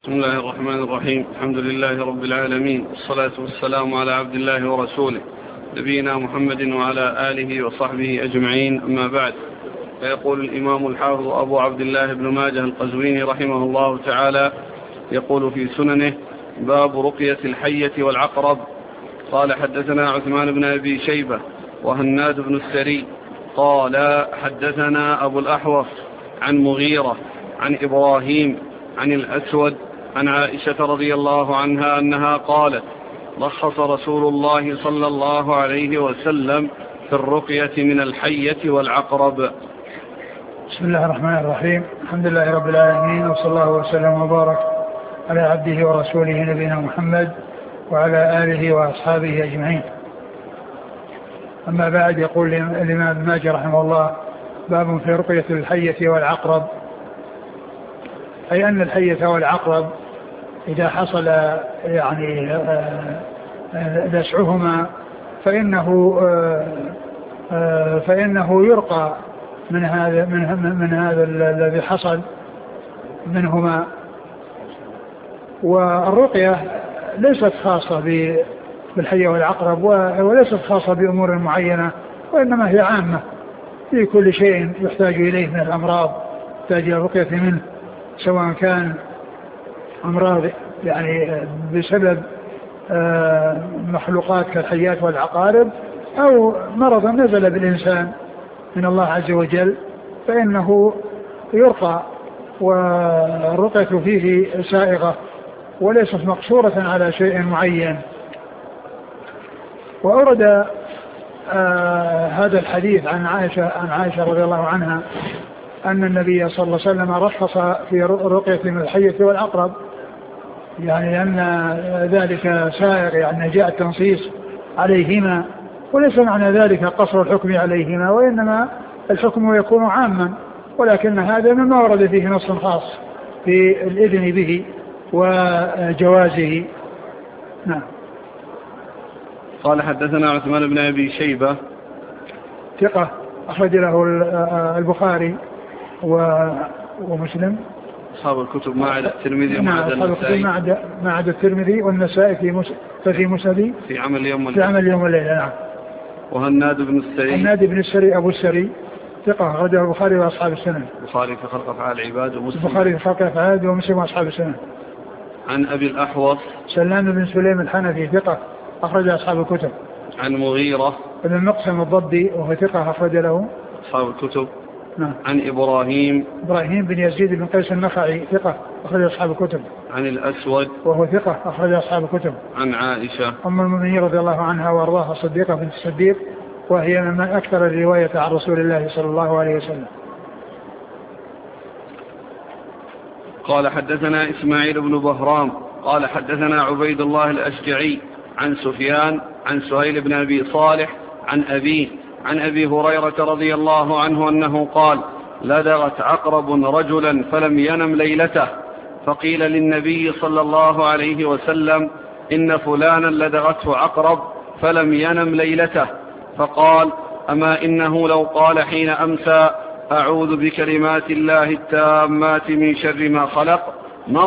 بسم الله الرحمن الرحيم. الحمد لله رب العالمين، والصلاة والسلام على عبد الله ورسوله نبينا محمد وعلى آله وصحبه أجمعين، أما بعد. فيقول الإمام الحافظ أبو عبد الله بن ماجه القزويني رحمه الله تعالى، يقول في سننه: باب رقية الحية والعقرب. قال: حدثنا عثمان بن أبي شيبة وهناد بن السري قال: حدثنا أبو الأحوص عن مغيرة عن إبراهيم عن الأسود عن عائشة رضي الله عنها أنها قالت: رخص رسول الله صلى الله عليه وسلم في الرقية من الحية والعقرب. بسم الله الرحمن الرحيم. الحمد لله رب العالمين، وصلى الله وسلم وبارك على عبده ورسوله نبينا محمد وعلى آله وأصحابه أجمعين. أما بعد، يقول الإمام ابن ماجه رحمه الله: باب في رقية الحية والعقرب، أي أن الحية والعقرب إذا حصل يعني لسعهما فإنه يرقى من هذا الذي حصل منهما. والرقية ليست خاصة بالحية والعقرب، وليست خاصة بأمور معينة، وإنما هي عامة في كل شيء يحتاج إليه من الأمراض، يحتاج إلى الرقية منه، سواء كان أمراض يعني بسبب مخلوقات كالحيات والعقارب، أو مرض نزل بالإنسان من الله عز وجل، فإنه يرقى، والرقية فيه سائغة وليست مقصورة على شيء معين. وأورد هذا الحديث عن عائشة رضي الله عنها أن النبي صلى الله عليه وسلم رخص في رقية من الحية والعقرب، يعني أن ذلك سائر، يعني جاء التنصيص عليهما، وليس معنى ذلك قصر الحكم عليهما، وإنما الحكم يكون عاما، ولكن هذا مما ورد فيه نص خاص في الإذن به وجوازه. نعم. قال: حدثنا عثمان بن أبي شيبة، ثقة أخرج له البخاري ومسلم، أصحاب الكتب ما عدا الترمذي وما عدا النسائي، ما عدا الترمذي والنسائي في مسندي في عمل يوم والليلة. نعم. وهناد بن السري أبو السري ثقة أخرجه البخاري وأصحاب السنن. البخاري في خلق أفعال العباد ومسلم. البخاري في خلق أفعال العباد ومسلم وأصحاب السنن. عن أبي الأحوص سلام بن سليم الحنفي ثقة أخرج أصحاب الكتب. عن مغيرة بن المقسم الضبي وهو ثقة أخرج له أصحاب الكتب. نعم. عن إبراهيم بن يزيد بن قيس النخعي ثقة أخرج أصحاب الكتب. عن الأسود وهو ثقة أخرج أصحاب الكتب. عن عائشة أم المؤمنين رضي الله عنها وأرضاها الصديقة بنت الصديق، وهي من أكثر الرواية عن رسول الله صلى الله عليه وسلم. قال: حدثنا إسماعيل بن بهرام قال: حدثنا عبيد الله الأشجعي عن سفيان عن سهيل بن أبي صالح عن أبيه عن أبي هريرة رضي الله عنه أنه قال: لدغت عقرب رجلا فلم ينم ليلته، فقيل للنبي صلى الله عليه وسلم: إن فلانا لدغته عقرب فلم ينم ليلته، فقال: أما إنه لو قال حين أمسى: أعوذ بكلمات الله التامات من شر ما خلق، ما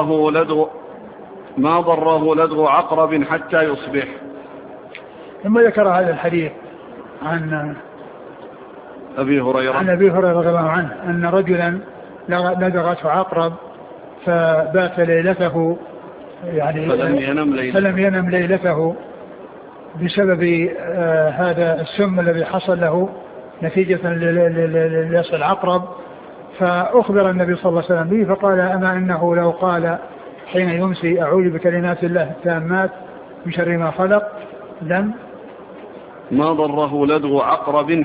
ضره لدغ عقرب حتى يصبح. ثم ذكر هذا الحديث عن أبي هريرة رضي الله عنه أن رجلا لدغته عقرب فبات ليلته، يعني فلم ينم ليلته بسبب هذا السم الذي حصل له نتيجة للياس العقرب. فأخبر النبي صلى الله عليه وسلم به، فقال: أما إنه لو قال حين يمسي: أعوذ بكلمات الله التامات من شر ما خلق، ما ضره لدغ عقرب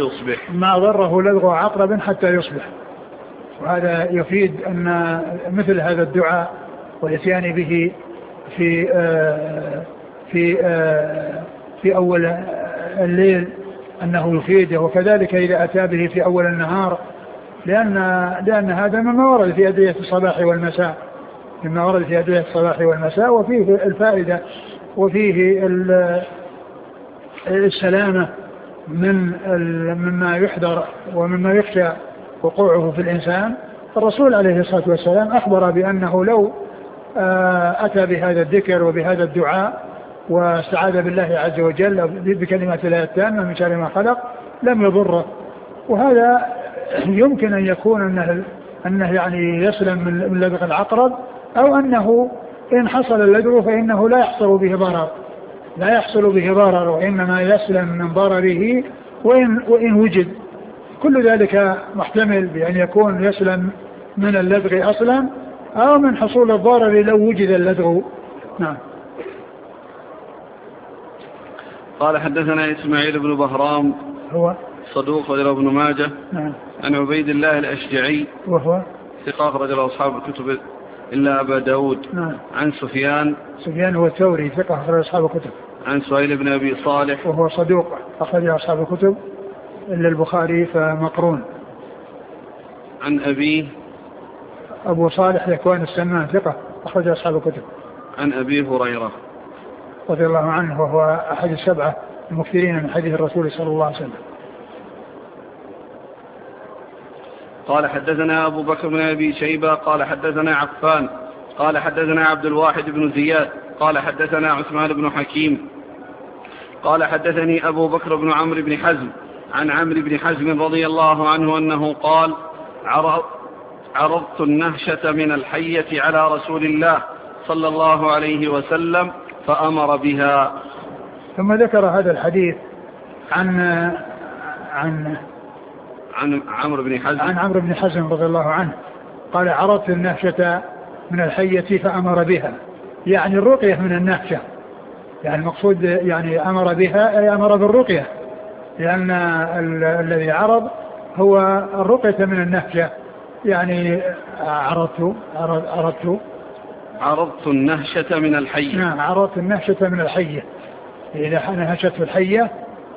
حتى يصبح. وهذا يفيد أن مثل هذا الدعاء والإتيان به في أول الليل أنه يفيده، وكذلك إذا أتى به في أول النهار، لأن هذا مما ورد في أدعية الصباح والمساء، وفيه الفائدة وفيه السلامة مما يحذر ومما يخشى وقوعه في الإنسان. الرسول عليه الصلاة والسلام أخبر بأنه لو أتى بهذا الذكر وبهذا الدعاء واستعاذ بالله عز وجل بكلمات الله التامة من شر ما خلق لم يضره. وهذا يمكن أن يكون أنه يعني يسلم من لدغ العقرب، أو أنه إن حصل اللدغ فإنه لا يحصل به ضرر وإنما يسلم من ضرره وإن وجد. كل ذلك محتمل بأن يكون يسلم من اللدغ أصلا أو من حصول الضرر لو وجد اللدغ. نعم. قال حدثنا إسماعيل بن بهرام هو صدوق رجل ابن ماجه. نعم. عن عبيد الله الأشجعي وهو ثقة رجل أصحاب الكتب إلا أبا داود. نعم. عن سفيان هو الثوري ثقة رجل أصحاب الكتب. عن سهيل بن أبي صالح وهو صدوق أخرج أصحاب الكتب إلا البخاري فمقرون. عن أبيه أبو صالح ذكوان السمان ثقة أخرج أصحاب الكتب. عن أبي هريرة رضي الله عنه وهو أحد السبعة المكثرين من حديث الرسول صلى الله عليه وسلم. قال حدثنا أبو بكر بن أبي شيبة قال حدثنا عفان قال حدثنا عبد الواحد بن زياد قال حدثنا عثمان بن حكيم قال حدثني أبو بكر بن عمرو بن حزم عن عمرو بن حزم رضي الله عنه أنه قال عرضت النهشة من الحية على رسول الله صلى الله عليه وسلم فأمر بها. ثم ذكر هذا الحديث عن عمرو بن حزم عن عمرو بن حزم رضي الله عنه قال عرضت النهشة من الحية فأمر بها، يعني الرقية من النهشة، يعني المقصود يعني أمر بها أي أمر بالرقية، لأن الذي عرض هو الرقية من النهشة. يعني عرضت النهشة من الحية. نعم، عرضت النهشة من الحية. إذا نهشت الحية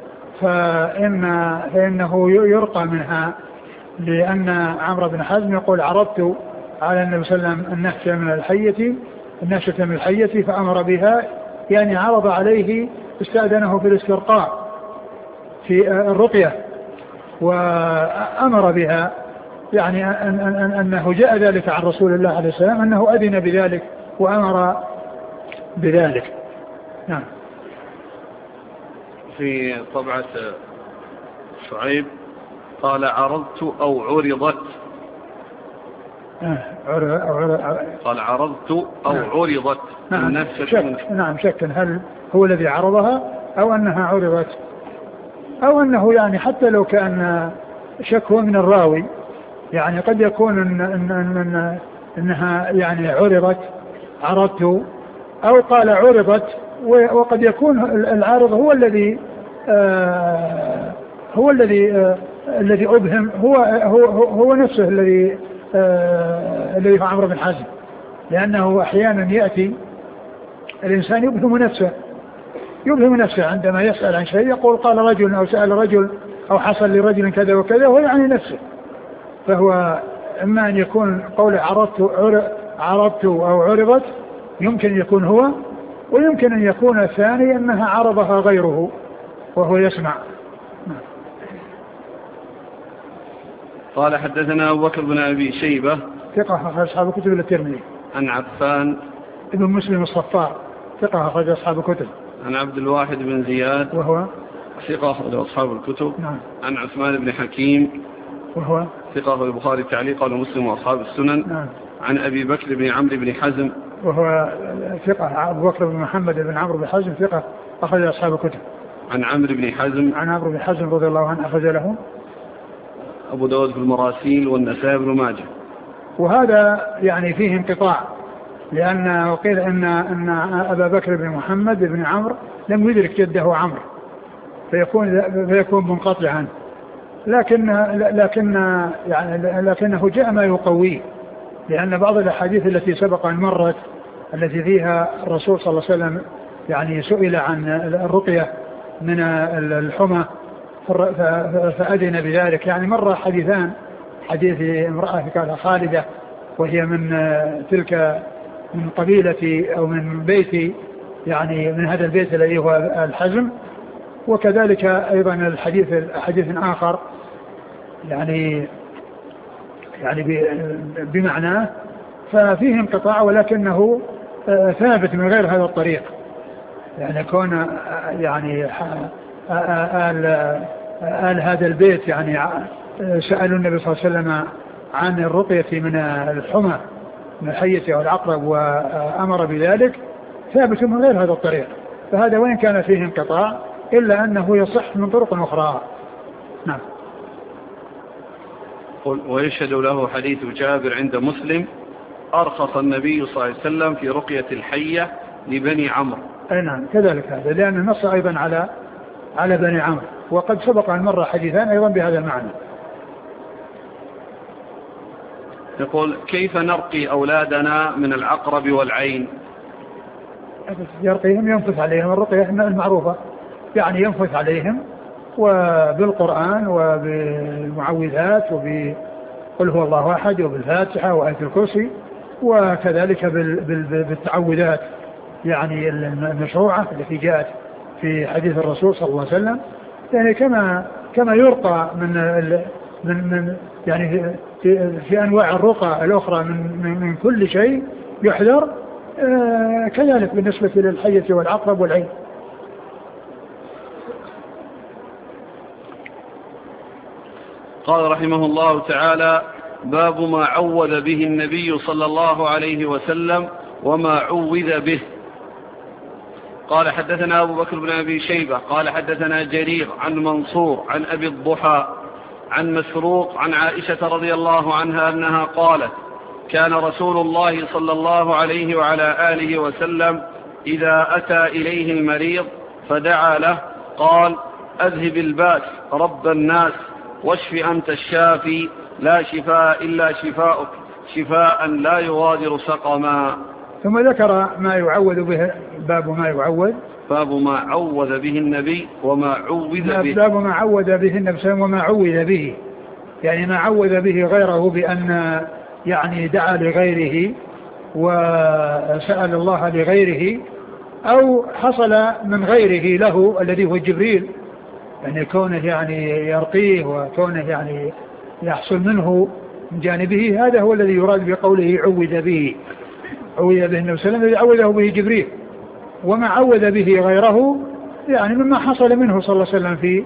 فإنه يرقى منها، لأن عمرو بن حزم يقول عرضت على النبي صلى الله عليه وسلم النهشة من الحية فأمر بها، يعني عرض عليه استأذنه في الاسترقاء في الرقية وأمر بها، يعني أنه جاء ذلك عن رسول الله عليه السلام أنه أذن بذلك وأمر بذلك. نعم. في طبعة شعيب قال عرضت أو عرضت. قال عرضت أو عرضت. نعم شك هل هو الذي عرضها أو أنها عرضت، أو أنه يعني حتى لو كان شك هو من الراوي، يعني قد يكون إنها يعني عرضت أو قال عرضت، وقد يكون العارض هو الذي أبهم، هو نفسه الذي هو عمرو بن حزم، لأنه أحيانا يأتي الإنسان يبهم نفسه عندما يسأل عن شيء، يقول قال رجل أو سأل رجل أو حصل لرجل كذا وكذا، وهو يعني نفسه. فهو إما أن يكون قول عرضت أو عرضت، يمكن يكون هو، ويمكن أن يكون الثاني أنها عرضها غيره وهو يسمع. قال حدثنا أبو بكر بن أبي شيبة ثقة أخرج أصحاب الكتب الترمذي. عن عفان ابن مسلم الصفار ثقة أخرج أصحاب الكتب. عن عبد الواحد بن زياد وهو ثقة أخرج أصحاب الكتب. نعم. عن عثمان بن حكيم وهو ثقة أخرج البخاري تعليقا ومسلم وأصحاب السنن. نعم. عن أبي بكر بن عمرو بن حزم وهو ثقة أبو بكر بن محمد بن عمرو بن حزم ثقة أخرج أصحاب الكتب. عن عمرو بن حزم رضي الله عنه أخرج له أبو داود في المراسيل والنسائي بن ماجه. وهذا يعني فيه انقطاع، لأن وقيل أن أبا بكر بن محمد بن عمرو لم يدرك جده عمرو فيكون منقطعا، لكنه جاء ما يقويه، لأن بعض الأحاديث التي سبق أن مرت التي فيها الرسول صلى الله عليه وسلم يعني سئل عن الرقية من الحمى فأذن بذلك، يعني مر حديثان، حديث امرأة قال خالدة وهي من تلك من قبيلة أو من بيت، يعني من هذا البيت الذي هو الحزم، وكذلك أيضا الحديث آخر يعني بمعناه، ففيه انقطاع ولكنه ثابت من غير هذا الطريق. يعني كون يعني آل هذا البيت يعني سألوا النبي صلى الله عليه وسلم عن الرقية من الحمى من الحية والعقرب وأمر بذلك، ثابت من غير هذا الطريق. فهذا وإن كان فيه انقطاع إلا أنه يصح من طرق أخرى. نعم. ويشهد له حديث جابر عند مسلم: أرخص النبي صلى الله عليه وسلم في رقية الحية لبني عمرو. أي نعم كذلك هذا، لأن نص أيضا على بني عمرو، وقد سبق أن مر حديثان أيضا بهذا المعنى. يقول: كيف نرقي أولادنا من العقرب والعين؟ يرقيهم ينفث عليهم، الرقية المعروفة يعني ينفث عليهم وبالقرآن وبالمعوذات وبقل هو الله أحد وبالفاتحة وآية الكرسي، وكذلك بالتعوذات يعني المشروعة التي جاءت في حديث الرسول صلى الله عليه وسلم، يعني كما يرقى من يعني في أنواع الرقى الأخرى من كل شيء يحذر، كذلك بالنسبة للحية والعقرب والعين. قال رحمه الله تعالى: باب ما عوذ به النبي صلى الله عليه وسلم وما عوذ به. قال: حدثنا أبو بكر بن أبي شيبة قال: حدثنا جرير عن منصور عن أبي الضحى عن مسروق عن عائشة رضي الله عنها أنها قالت: كان رسول الله صلى الله عليه وعلى آله وسلم إذا أتى إليه المريض فدعا له قال: أذهب الباس رب الناس واشف أنت الشافي لا شفاء إلا شفاؤك شفاء لا يغادر سقما. ثم ذكر ما يعوذ به. باب ما عوذ به النبي وما عوذ به. باب ما عوذ به النبي وما عوذ به، يعني ما عوذ به غيره بأن يعني دعا لغيره وسأل الله لغيره، أو حصل من غيره له الذي هو جبريل، يعني كونه يعني يرقيه وكونه يعني يحصل منه من جانبه، هذا هو الذي يراد بقوله عوذ به النبي صلى الله عليه وسلم الذي عوذه به جبريل. وما عوذ به غيره يعني مما حصل منه صلى الله عليه وسلم في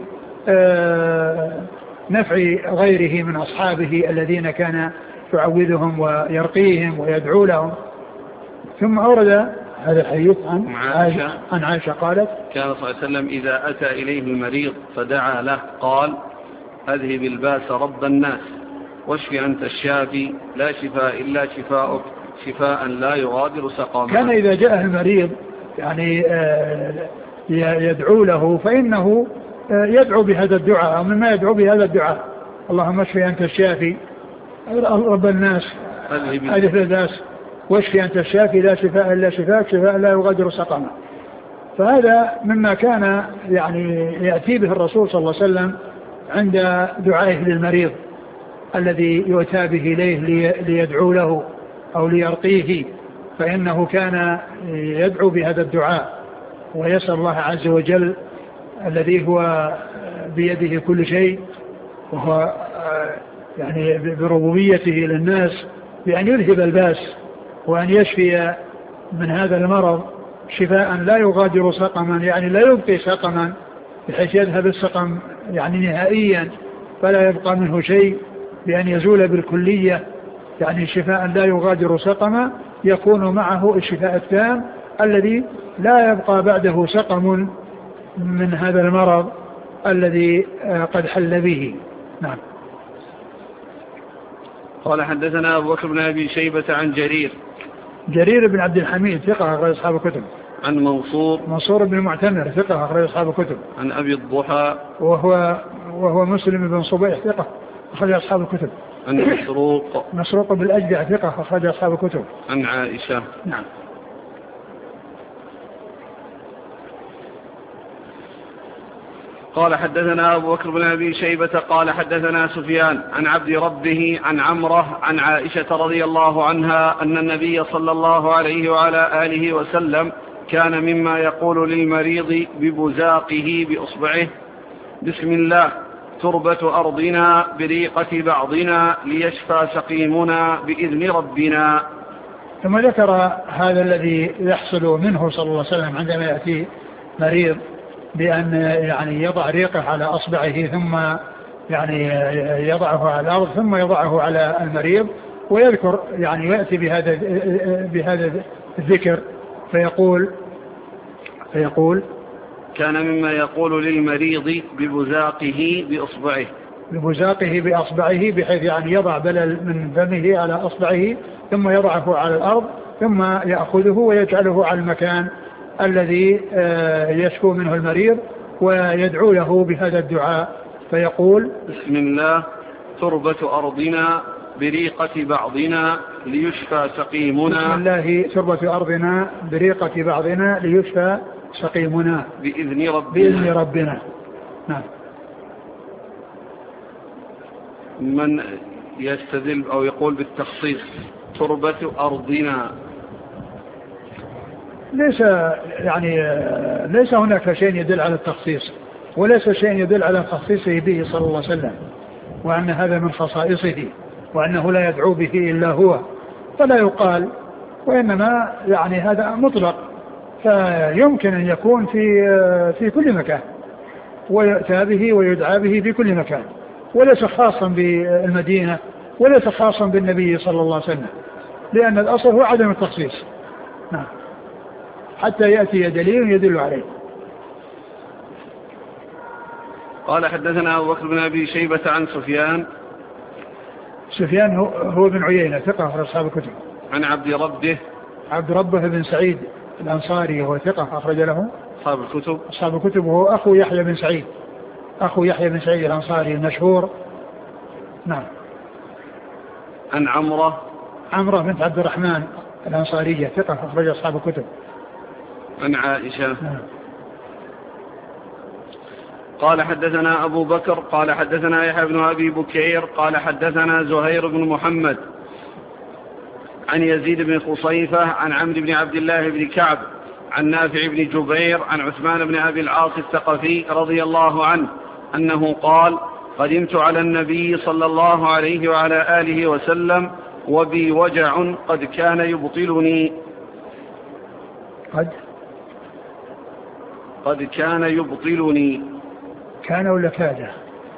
نفع غيره من أصحابه الذين كان يعوذهم ويرقيهم ويدعو لهم. ثم أورد هذا الحديث عن عائشة قالت: كان صلى الله عليه وسلم إذا أتى إليه المريض فدعا له قال: أذهب الباس رب الناس واشف أنت الشافي لا شفاء إلا شفاؤك شفاء لا يغادر سقما. كان إذا جاء المريض يعني يدعو له فإنه يدعو بهذا الدعاء، ومما يدعو بهذا الدعاء: اللهم اشف أنت الشافي رب الناس أذهب الباس واشف أنت الشافي لا شفاء إلا شفاءك شفاء لا يغادر سقما. فهذا مما كان يعني يأتي به الرسول صلى الله عليه وسلم عند دعائه للمريض الذي يؤتى به إليه ليدعو له أو ليرقيه، فإنه كان يدعو بهذا الدعاء ويسأل الله عز وجل الذي هو بيده كل شيء، وهو يعني بربوبيته للناس، بأن يذهب الباس وأن يشفي من هذا المرض شفاء لا يغادر سقما، يعني لا يبقي سقما بحيث يذهب السقم يعني نهائيا فلا يبقى منه شيء، بأن يزول بالكلية، يعني شفاء لا يغادر سقما يكون معه الشفاء التام الذي لا يبقى بعده سقم من هذا المرض الذي قد حل به. نعم. قال: حدثنا أبو بكر بن أبي شيبة عن جرير بن عبد الحميد ثقة أخرج أصحاب الكتب. عن منصور بن المعتمر ثقة أخرج أصحاب الكتب. عن أبي الضحى وهو مسلم بن صبيح ثقة أخرج أصحاب الكتب. عن مسروق بالأجدع ثقة أخرج أصحاب الكتب. عن عائشة. نعم. قال: حدثنا أبو بكر بن أبي شيبة قال: حدثنا سفيان عن عبد ربه عن عمره عن عائشة رضي الله عنها أن النبي صلى الله عليه وعلى آله وسلم كان مما يقول للمريض ببزاقه بأصبعه: بسم الله تربة أرضنا بريقة بعضنا ليشفى سقيمنا بإذن ربنا. ثم ذكر هذا الذي يحصل منه صلى الله عليه وسلم عندما يأتي مريض بأن يعني يضع ريقه على أصبعه ثم يعني يضعه على الأرض ثم يضعه على المريض ويذكر يعني يأتي بهذا الذكر فيقول كان مما يقول للمريض ببزاقه بأصبعه بحيث يعني يضع بلل من فمه على أصبعه ثم يضعه على الأرض ثم يأخذه ويجعله على المكان الذي يشكو منه المريض ويدعو له بهذا الدعاء فيقول بسم الله تربة أرضنا بريقة بعضنا ليشفى سقيمنا. بسم الله تربة أرضنا بريقة بعضنا ليشفى سقيمنا بإذن ربنا. نعم. من يستدل أو يقول بالتخصيص تربة أرضنا ليس هناك شيء يدل على التخصيص وليس شيء يدل على تخصيصه به صلى الله عليه وسلم وأن هذا من خصائصه وأنه لا يدعو به إلا هو فلا يقال وإنما يعني هذا مطلق فيمكن أن يكون في كل مكان ويؤتى به ويدعى به في كل مكان وليس خاصا بالمدينة وليس خاصا بالنبي صلى الله عليه وسلم لأن الأصل هو عدم التخصيص. نعم. حتى يأتي دليل يدل عليه. قال حدثنا أبو بكر بن أبي شيبة عن سفيان هو بن عيينة ثقة في أصحاب الكتب. عن عبد ربه بن سعيد الأنصاري وهو ثقة أخرج له أصحاب الكتب وهو أخو يحيى بن سعيد الأنصاري المشهور. نعم. عن عمرة بنت عبد الرحمن الأنصارية ثقة أخرج أصحاب الكتب. عن عائشة. قال حدثنا أبو بكر قال حدثنا يحيى بن أبي بكير قال حدثنا زهير بن محمد عن يزيد بن خصيفة عن عمرو بن عبد الله بن كعب عن نافع بن جبير عن عثمان بن أبي العاص الثقفي رضي الله عنه أنه قال قدمت على النبي صلى الله عليه وعلى آله وسلم وبي وجع قد كان يبطلني. قد كان يبطلني. كان ولا كاد؟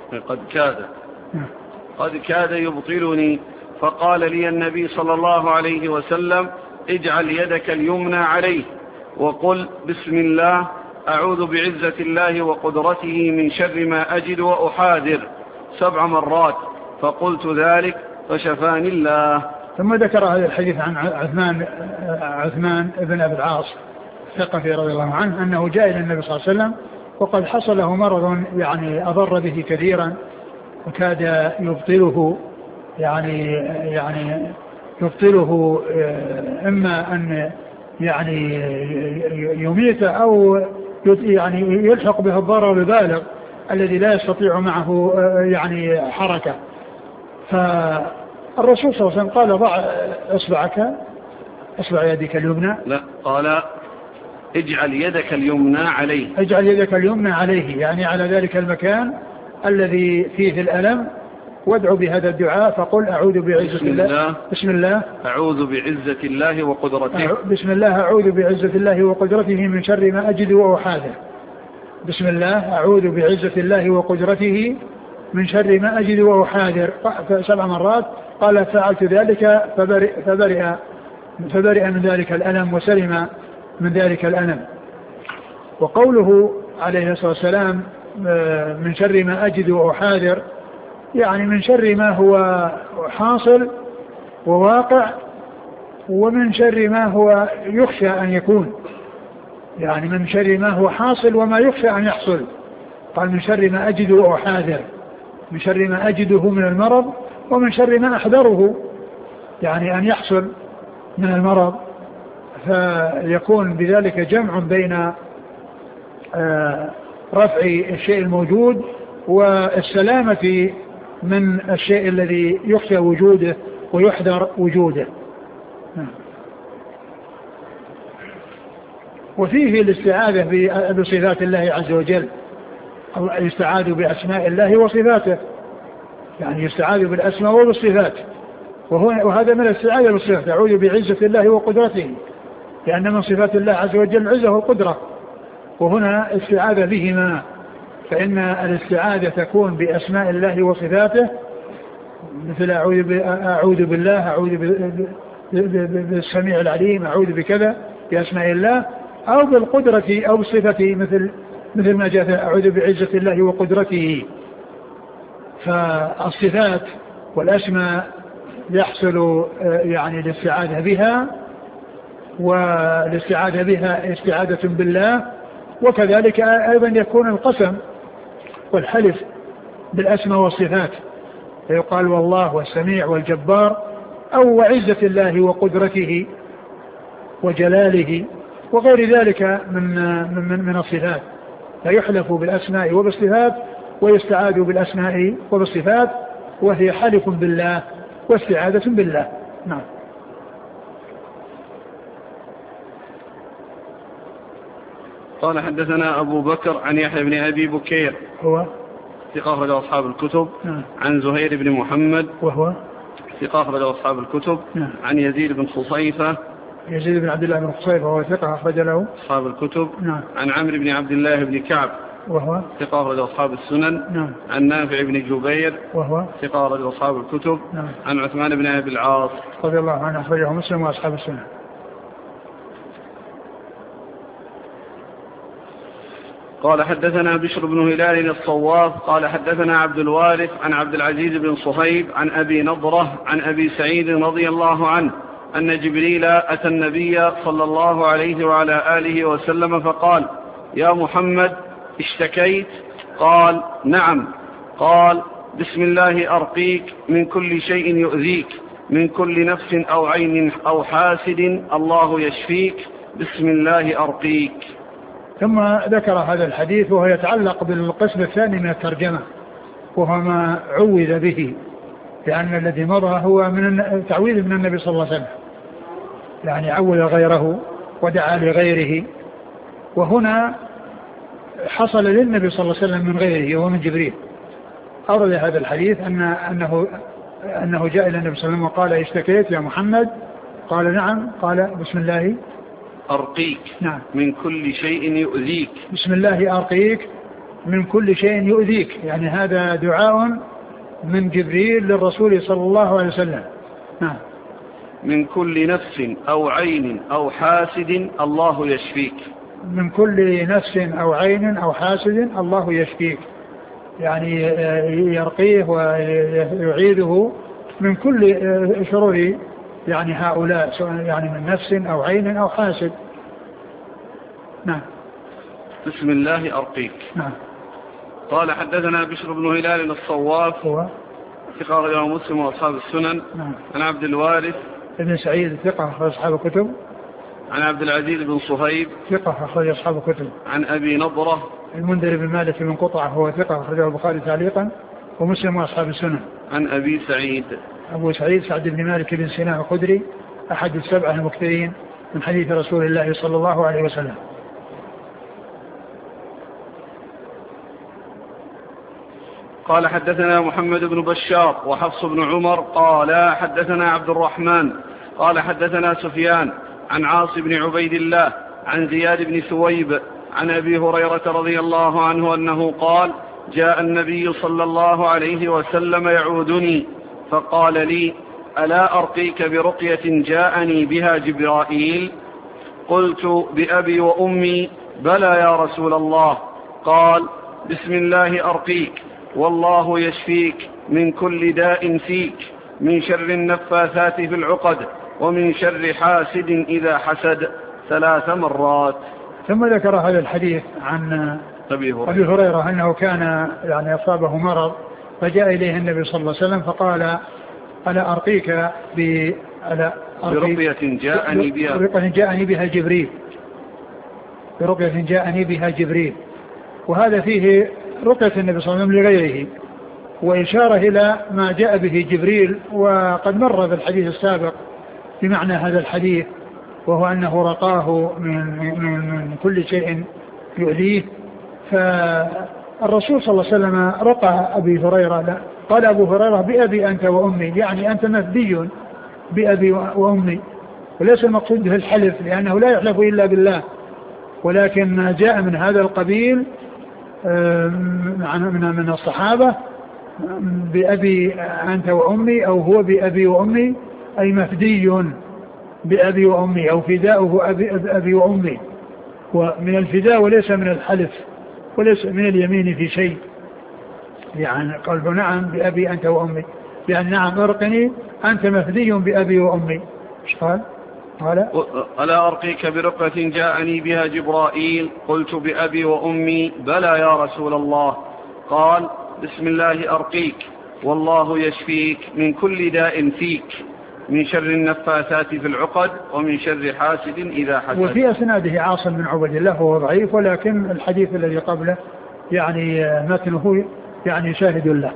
قد كاد يبطلني فقال لي النبي صلى الله عليه وسلم اجعل يدك اليمنى عليه وقل بسم الله أعوذ بعزة الله وقدرته من شر ما أجد وأحاذر 7 مرات فقلت ذلك فشفاني الله. ثم ذكر هذا الحديث عن عثمان بن أبي العاص الثقفي رضي الله عنه أنه جاء إلى النبي صلى الله عليه وسلم وقد حصل له مرض يعني أضر به كثيرا وكاد يبطله يعني يبطله إما أن يعني يميت أو يعني يلحق به الضرر البالغ الذي لا يستطيع معه يعني حركة. فالرسول صلى الله عليه وسلم قال ضع اصبع يدك اليمنى. لا قال اجعل يدك اليمنى عليه. اجعل يدك اليمنى عليه يعني على ذلك المكان الذي فيه الألم وادعو بهذا الدعاء فقل أعوذ بعزة الله. بسم الله أعوذ بعزة الله وقدرته. بسم الله أعوذ بعزة الله وقدرته من شر ما أجد وأحاذر. بسم الله أعوذ بعزة الله وقدرته من شر ما أجد وأحاذر 7 مرات. قال فعلت ذلك فبرئ من ذلك الألم وسلم من ذلك الألم. وقوله عليه الصلاة والسلام من شر ما أجد وأحاذر يعني من شر ما هو حاصل وواقع ومن شر ما هو يخشى أن يكون يعني من شر ما هو حاصل وما يخشى أن يحصل. قال من شر ما أجد وأحاذر من شر ما أجده من المرض ومن شر ما أحذره يعني أن يحصل من المرض فيكون بذلك جمع بين رفع الشيء الموجود والسلامة من الشيء الذي يخشى وجوده ويحذر وجوده. وفيه الاستعاذة بصفات الله عز وجل يستعاذ بأسماء الله وصفاته يعني يستعاذ بالأسماء والصفات وهذا من الاستعاذة بالصفات، أعوذ بعزة الله وقدرته، لأن من صفات الله عز وجل العزة والقدرة، وهنا استعاذة بهما. فإن الاستعاذة تكون بأسماء الله وصفاته، مثل أعوذ بالله، أعوذ بالسميع العليم، أعوذ بكذا بأسماء الله، أو بالقدرة أو بالصفة، مثل ما جاء أعوذ بعزة الله وقدرته. فالصفات والأسماء يحصل يعني الاستعاذة بها، والاستعاذة بها استعاذة بالله. وكذلك أيضا يكون القسم والحلف بالأسماء والصفات، فيقال والله والسميع والجبار، أو وعزة الله وقدرته وجلاله وغير ذلك من الصفات، فيحلف بالأسماء وبالصفات ويستعاذ بالأسماء وبالصفات، وهي حلف بالله واستعاذة بالله. نعم. قال حدثنا أبو بكر عن يحيى بن أبي بكير هو ثقة أخرج أصحاب الكتب. نعم. عن زهير بن محمد وهو ثقة أخرج أصحاب الكتب. نعم. عن يزيد بن خصيفة يزيد بن عبد الله بن خصيفة وهو ثقة أخرج له أصحاب الكتب. نعم. عن عمرو بن عبد الله بن كعب وهو ثقة أخرج أصحاب السنن. نعم. عن نافع بن جبير وهو ثقة أخرج أصحاب الكتب. نعم. عن عثمان بن أبي العاص رضي الله عنه أخرجه مسلم وأصحاب السنن. قال حدثنا بشر بن هلال الصواف قال حدثنا عبد الوارث عن عبد العزيز بن صهيب عن أبي نضرة عن أبي سعيد رضي الله عنه أن جبريل أتى النبي صلى الله عليه وعلى آله وسلم فقال: يا محمد اشتكيت؟ قال: نعم. قال: بسم الله أرقيك من كل شيء يؤذيك، من كل نفس أو عين أو حاسد، الله يشفيك، بسم الله أرقيك. ثم ذكر هذا الحديث وهو يتعلق بالقسم الثاني من الترجمة، وهو ما عوذ به، لأن الذي مضى هو من تعويذ من النبي صلى الله عليه وسلم، يعني عوذ غيره ودعا لغيره. وهنا حصل للنبي صلى الله عليه وسلم من غيره ومن جبريل. أورد هذا الحديث أنه جاء إلى النبي صلى الله عليه وسلم وقال: اشتكيت يا محمد؟ قال: نعم. قال: بسم الله أرقيك. نعم. من كل شيء يؤذيك. بسم الله أرقيك من كل شيء يؤذيك، يعني هذا دعاء من جبريل للرسول صلى الله عليه وسلم. نعم. من كل نفس أو عين أو حاسد، الله يشفيك. من كل نفس أو عين أو حاسد الله يشفيك، يعني يرقيه ويعيده من كل شرور يعني هؤلاء، يعني من نفس أو عين أو حاسد. نعم. بسم الله أرقيك. نعم. قال حدثنا بشر بن هلال الصواف هو ثقة أخرجه مسلم وأصحاب السنن. نعم. عن عبد الوارث ابن سعيد ثقة أخرج أصحاب الكتب. عن عبد العزيز بن صهيب ثقة أخرج أصحاب الكتب. عن أبي نضرة المنذر بن مالك بن قطعة هو ثقة أخرجه البخاري تعليقا ومسلم وأصحاب السنن. عن أبي سعيد أبو سعيد سعد بن مالك بن سنان الخدري أحد السبعة المكثرين من حديث رسول الله صلى الله عليه وسلم. قال حدثنا محمد بن بشار وحفص بن عمر قال حدثنا عبد الرحمن قال حدثنا سفيان عن عاص بن عبيد الله عن زياد بن ثويب عن أبي هريرة رضي الله عنه أنه قال: جاء النبي صلى الله عليه وسلم يعودني فقال لي: ألا أرقيك برقية جاءني بها جبرائيل؟ قلت: بأبي وأمي بلى يا رسول الله. قال: بسم الله أرقيك، والله يشفيك من كل داء فيك، من شر النفاثات في العقد، ومن شر حاسد إذا حسد، 3 مرات. ثم ذكر هذا الحديث عن أبي هريرة أنه كان يعني أصابه مرض، فجاء إليه النبي صلى الله عليه وسلم فقال: ألا أرقيك برقية جاءني بها جبريل، برقية جاءني بها جبريل. وهذا فيه رقية النبي صلى الله عليه وسلم لغيره، وإشارة إلى ما جاء به جبريل، وقد مر بالحديث السابق بمعنى هذا الحديث، وهو أنه رقاه من كل شيء يؤذيه. فالرسول صلى الله عليه وسلم رقى أبي هريرة قال أبو هريرة بأبي أنت وأمي، يعني أنت مفدي بأبي وأمي، وليس المقصود به الحلف لأنه لا يحلف إلا بالله، ولكن ما جاء من هذا القبيل من الصحابة بأبي أنت وأمي أو هو بأبي وأمي، أي مفدي بأبي وأمي أو فداؤه أبي وأمي، ومن الفداء وليس من الحلف وليس من اليمين في شيء. يعني قال نعم بأبي أنت وأمي، يعني نعم أرقني أنت مفدي بأبي وأمي. ايش قال؟ ألا أرقيك برقة جاءني بها جبرائيل؟ قلت بأبي وأمي بلى يا رسول الله. قال بسم الله أرقيك والله يشفيك من كل داء فيك، من شر النفاثات في العقد ومن شر حاسد إذا حسد. وفي أسناده عاصم بن عبد الله هو ضعيف، ولكن الحديث الذي قبله يعني متنه يعني شاهد له.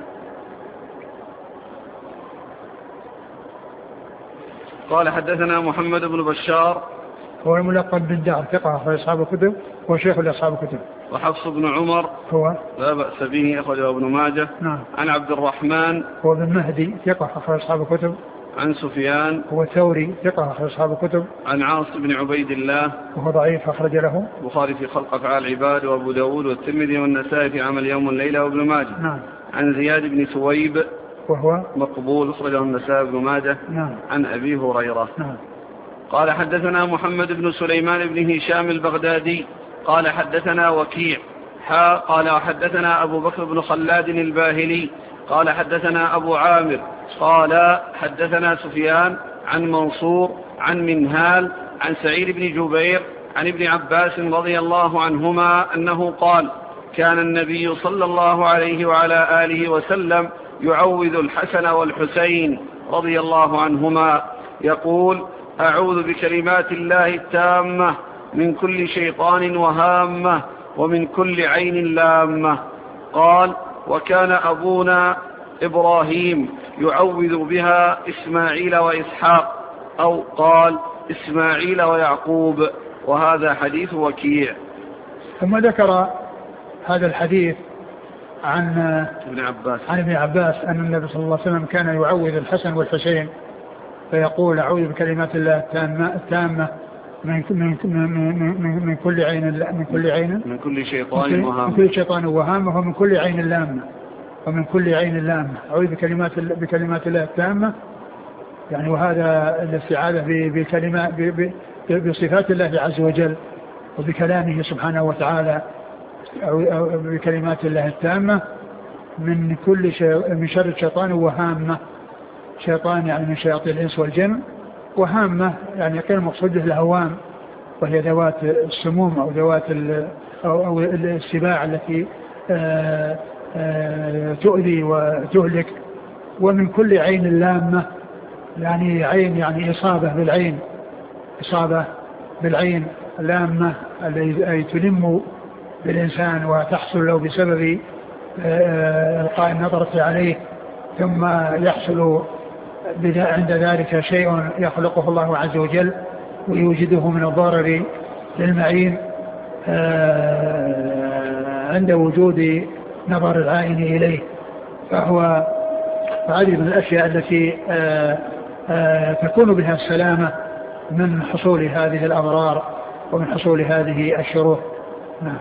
قال حدثنا محمد بن بشار هو الملقب بالدار، ثقة في أصحاب الكتب وشيخ لأصحاب الكتب. وحفص بن عمر هو لا بأس به، أخرجه ابن ماجه. نعم. عن عبد الرحمن هو بن مهدي، ثقة في أصحاب الكتب. عن سفيان هو ثوري، ثقة في أصحاب الكتب. عن عاصم بن عبيد الله وهو ضعيف، أخرج له البخاري في خلق أفعال العباد وأبو داود والترمذي والنسائي في عمل يوم والليلة وابن ماجه. نعم. عن زياد بن ثويب وهو مقبول، أخرجه النسائي وابن ماجه. نعم. عن أبي هريرة. نعم. قال حدثنا محمد بن سليمان بن هشام البغدادي قال حدثنا وكيع قال حدثنا أبو بكر بن خلاد الباهلي قال حدثنا أبو عامر قال حدثنا سفيان عن منصور عن منهال عن سعيد بن جبير عن ابن عباس رضي الله عنهما أنه قال كان النبي صلى الله عليه وعلى آله وسلم يعوذ الحسن والحسين رضي الله عنهما يقول أعوذ بكلمات الله التامة من كل شيطان وهامة ومن كل عين لامة. قال وكان أبونا إبراهيم يعوذ بها إسماعيل وإسحاق، أو قال إسماعيل ويعقوب. وهذا حديث وكيع. ثم ذكر هذا الحديث عن ابن عباس أن النبي صلى الله عليه وسلم كان يعوذ الحسن والحسين فيقول أعوذ بكلمات الله التامة من كل عين من كل شيطان وهامة ومن كل عين لامة أعوذ بكلمات الله التامة، يعني وهذا الاستعاذة بصفات الله عز وجل وبكلامه سبحانه وتعالى، أو بكلمات الله التامة من شر شيطان وهامة. شيطان يعني من شياطين الإنس والجن، وهامة يعني غير مقصود به الهوام وهي ذوات السموم أو ذوات أو السباع التي تؤذي وتهلك. ومن كل عين لامة، يعني عين يعني إصابة بالعين لامة أي تلم بالإنسان وتحصل له بسبب إلقاء النظرة عليه، ثم يحصل عند ذلك شيء يخلقه الله عز وجل ويوجده من الضرر للمعين عند وجود نظر العائن إليه. فهذه من الأشياء التي تكون بها السلامة من حصول هذه الأضرار ومن حصول هذه الشرور. نعم.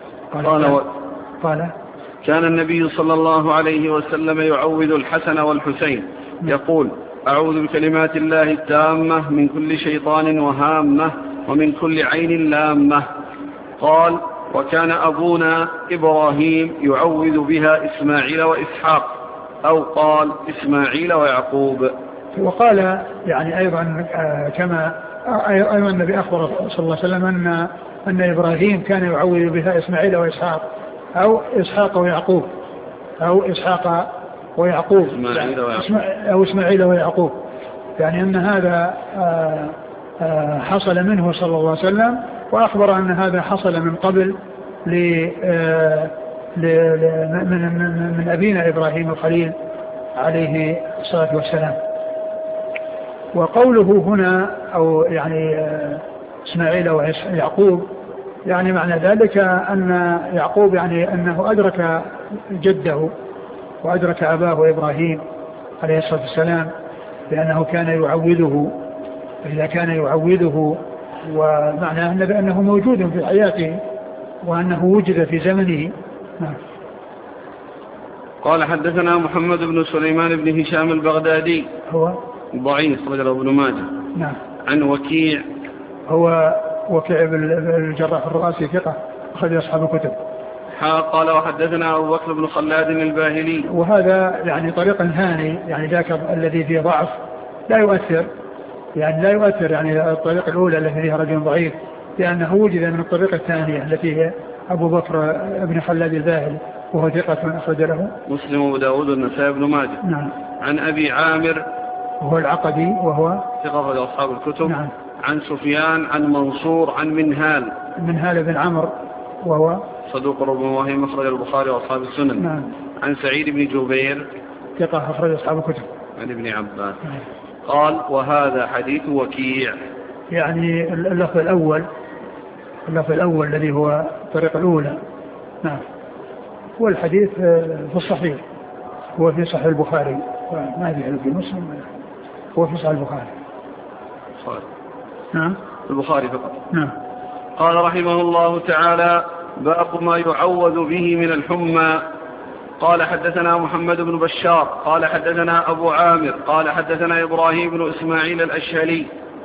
قال كان النبي صلى الله عليه وسلم يعوذ الحسن والحسين يقول أعوذ بكلمات الله التامة من كل شيطان وهامة ومن كل عين لامة. قال وكان أبونا إبراهيم يعوذ بها إسماعيل وإسحاق، أو قال إسماعيل ويعقوب. وقال يعني أيضا كما أيضا النبي أخبر صلى الله عليه وسلم أن إبراهيم كان يعوذ بها إسماعيل وإسحاق أو إسحاق ويعقوب أو إسحاق ويعقوب أو إسماعيل ويعقوب، يعني أن هذا حصل منه صلى الله عليه وسلم، وأخبر أن هذا حصل من قبل من أبينا إبراهيم الخليل عليه الصلاة والسلام. وقوله هنا أو يعني إسماعيل ويعقوب، يعني معنى ذلك أن يعقوب يعني أنه أدرك جده وأدرك أباه إبراهيم عليه الصلاة والسلام لأنه كان يعوذه، إذا كان يعوذه ومعناه أنه موجود في حياته وأنه وجد في زمنه. قال حدثنا محمد بن سليمان بن هشام البغدادي هو ضعيف رجل ابن ماجه. نعم. عن وكيع هو وكيع الجراح الرؤاسي ثقة أخرج أصحاب الكتب. قال وحدثنا أبو بكر بن خلاد الباهلي، وهذا يعني طريق ثاني يعني ذاك الذي فيه ضعف لا يؤثر يعني الطريقة الأولى التي فيها رجل ضعيف لأنه وجد من الطريقة الثانية التي هي أبو بكر بن خلاد الباهلي وهو ثقة أخرج له مسلم وأبو داود والنسائي بن ماجه. نعم. عن أبي عامر وهو العقدي وهو ثقة أخرج أصحاب الكتب. نعم. عن سفيان عن منصور عن منهال بن عمرو وهو صدوق ربما وهم أخرج البخاري وأصحاب السنن. نعم. عن سعيد بن جبير ثقة أخرج أصحاب الكتب. عن ابن عباس. قال وهذا حديث وكيع، يعني اللفظ الأول الذي هو الطريقة الأولى. نعم. والحديث في الصحيح هو في صحيح البخاري ما في مسلم، هو في صحيح البخاري. صحيح. نعم. البخاري فقط. نعم. قال رحمه الله تعالى باب ما يعوذ به من الحمى. قال حدثنا محمد بن بشار قال حدثنا أبو عامر قال حدثنا إبراهيم بن إسماعيل الأشهلي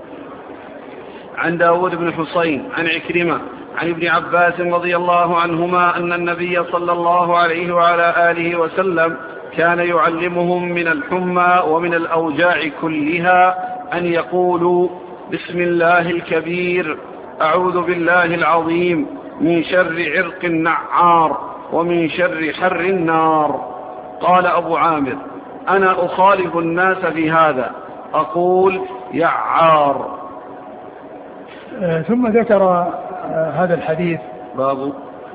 عن داود بن حسين عن عكرمة عن ابن عباس رضي الله عنهما أن النبي صلى الله عليه وعلى آله وسلم كان يعلمهم من الحمى ومن الأوجاع كلها أن يقولوا بسم الله الكبير أعوذ بالله العظيم من شر عرق النعار ومن شر حر النار. قال أبو عامر أنا أخالف الناس في هذا أقول يعار. ثم ذكر هذا الحديث باب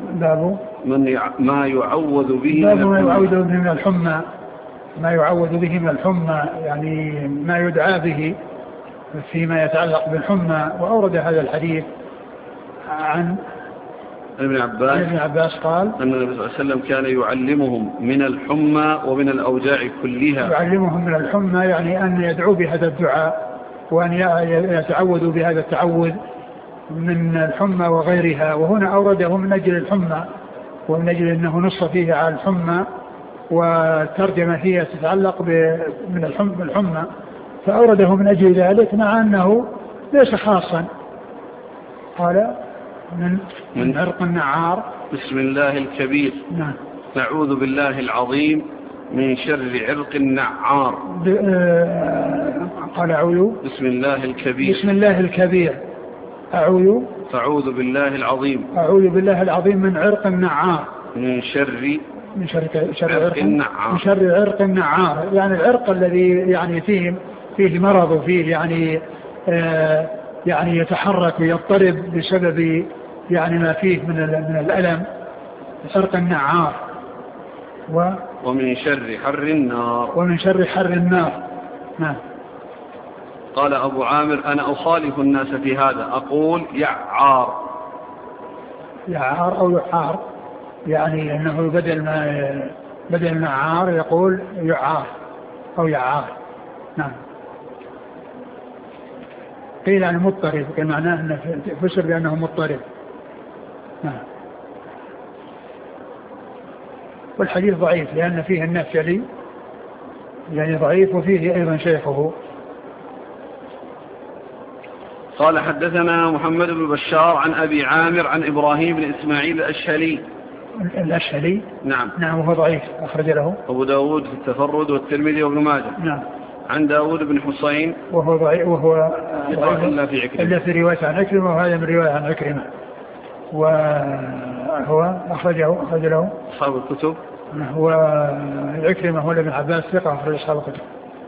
ما يعوذ به من الحمى، ما يعوذ به من الحمى يعني ما يدعى به فيما يتعلق بالحمى. وأورد هذا الحديث عن ابن عباس قال أن النبي صلى الله عليه وسلم كان يعلمهم من الحمى ومن الأوجاع كلها. يعلمهم من الحمى يعني أن يدعوا بهذا الدعاء وأن يتعوذوا بهذا التعوذ من الحمى وغيرها. وهنا أورده من أجل الحمى ومن أجل أنه نص فيه على الحمى والترجمة فيها تتعلق من الحمى فأورده من أجل ذلك مع أنه ليس خاصا. قال من عرق النعار بسم الله الكبير. نعم. نعوذ بالله العظيم من شر عرق النعار. قال أعوذ بسم الله الكبير أعوذ بالله العظيم من عرق النعار من شر عرق النعار يعني العرق الذي يعني فيه مرض وفيه يعني يتحرك ويضطرب بسبب يعني ما فيه من الألم. عرق النعار ومن شر حر النار. نعم. قال أبو عامر أنا أخالف الناس في هذا أقول يعار أو يعار يعني أنه بدل نعار يقول يعار أو يعار. نعم. قيل عن مضطرب كمعناه أنه فسر بأنه مضطرب. نعم. والحديث ضعيف لأن فيه النفسي يعني ضعيف وفيه أيضا شيخه. قال حدثنا محمد بن بشار عن أبي عامر عن إبراهيم بن إسماعيل الأشهلي. نعم وهو ضعيف أخرج له أبو داود في التفرد والترمذي وابن ماجه. نعم. عن داود بن حسين وهو ضعيف إلا في رواية عن عكرمة وهذا من رواية عن عكرمة وهو أخرج له أصحاب الكتب. وعكرمة هو ابن عباس ثقة أخرج أصحاب الكتب.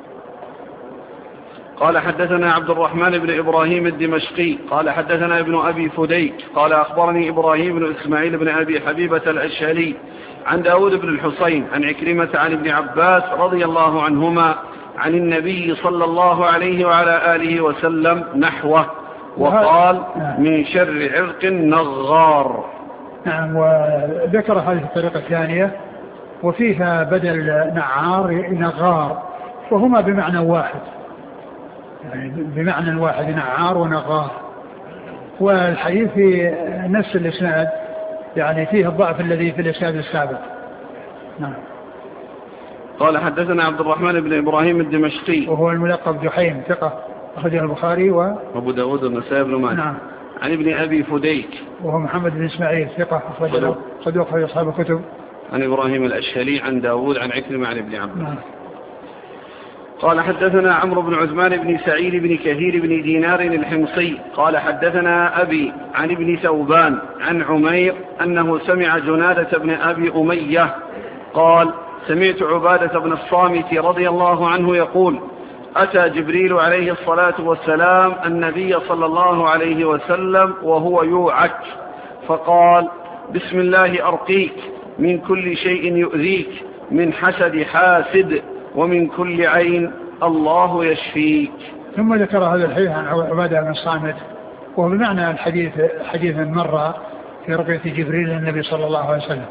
قال حدثنا عبد الرحمن بن إبراهيم الدمشقي قال حدثنا ابن أبي فديك قال أخبرني إبراهيم بن إسماعيل بن أبي حبيبة الأشهلي عن داود بن الحسين عن عكرمة عن ابن عباس رضي الله عنهما عن النبي صلى الله عليه وعلى آله وسلم نحوه وقال من شر عرق النغار. نعم. وذكر هذه الطريقة الثانية وفيها بدل نعار نغار، وهما بمعنى واحد، يعني بمعنى واحد نعار ونغار. والحديث في نفس الإسناد يعني فيه الضعف الذي في الإسناد السابق. نعم. قال حدثنا عبد الرحمن بن إبراهيم الدمشقي وهو الملقب جحيم ثقة أخرجه البخاري وأبو داود والنسائي بن ماجه. نعم. عن ابن أبي فديك وهو محمد بن إسماعيل ثقة أخرجه صدوق في أصحاب الكتب. عن إبراهيم الأشهلي عن داود عن عكرمة عن ابن عباس. نعم. قال حدثنا عمرو بن عثمان بن سعيد بن كثير بن دينار الحمصي قال حدثنا أبي عن ابن ثوبان عن عمير أنه سمع جنادة بن أبي أمية قال سمعت عبادة بن الصامت رضي الله عنه يقول أتى جبريل عليه الصلاة والسلام النبي صلى الله عليه وسلم وهو يوعك فقال بسم الله أرقيك من كل شيء يؤذيك من حسد حاسد ومن كل عين الله يشفيك. ثم ذكر هذا الحديث عن عبادة بن الصامت وهو بمعنى الحديث حديث مرة في رقية جبريل للنبي صلى الله عليه وسلم.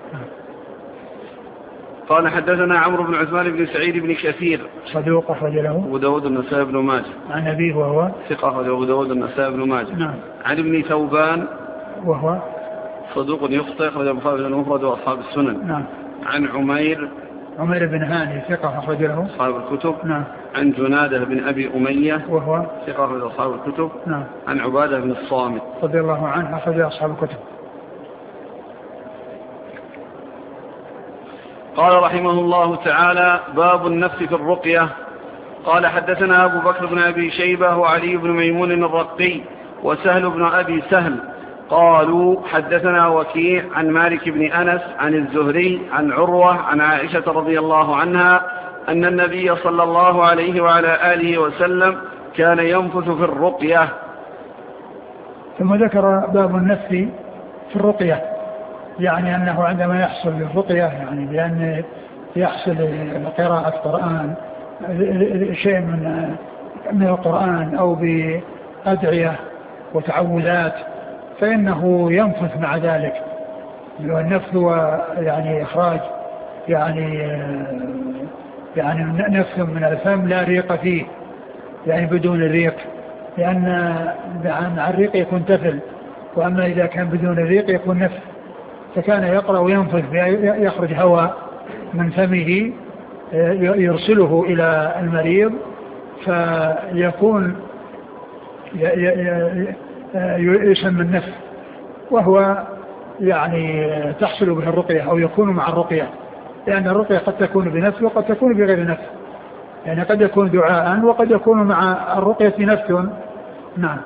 قال حدثنا عمرو بن عثمان بن سعيد بن كثير صدوق أخرج له أبو داود النسائي بن ماجه. عن أبيه وهو ثقة أخرج أبو داود النسائي بن ماجه. نعم. عن ابن ثوبان وهو صدوق يخطئ أخرج البخاري المفرد وأصحاب السنن. نعم. عن عمير بن هاني ثقة أخرج له أصحاب الكتب. نعم. عن جنادة بن أبي أمية وهو ثقة أخرج أصحاب الكتب. نعم. عن عبادة بن الصامت رضي الله عنه أخرج أصحاب الكتب. قال رحمه الله تعالى باب النفس في الرقية. قال حدثنا أبو بكر بن أبي شيبة وعلي بن ميمون الرقي وسهل بن أبي سهل قالوا حدثنا وكيع عن مالك بن أنس عن الزهري عن عروة عن عائشة رضي الله عنها أن النبي صلى الله عليه وعلى آله وسلم كان ينفث في الرقية. ثم ذكر باب النفس في الرقية، يعني أنه عندما يحصل الرقية يعني بأن يحصل قراءة قرآن شيء من القرآن أو بأدعية وتعوذات فإنه ينفث مع ذلك. والنفث هو يعني إخراج يعني نفث من الفم لا ريق فيه، يعني بدون الريق، لأن مع الريق يكون تفل، وأما إذا كان بدون الريق يكون نفث. فكان يقرأ وينفث يخرج هواء من فمه يرسله إلى المريض فيكون يسمى النفث، وهو يعني تحصل به الرقية أو يكون مع الرقية، لأن الرقية قد تكون بنفث وقد تكون بغير نفث، يعني قد يكون دعاء وقد يكون مع الرقية نفث. نعم.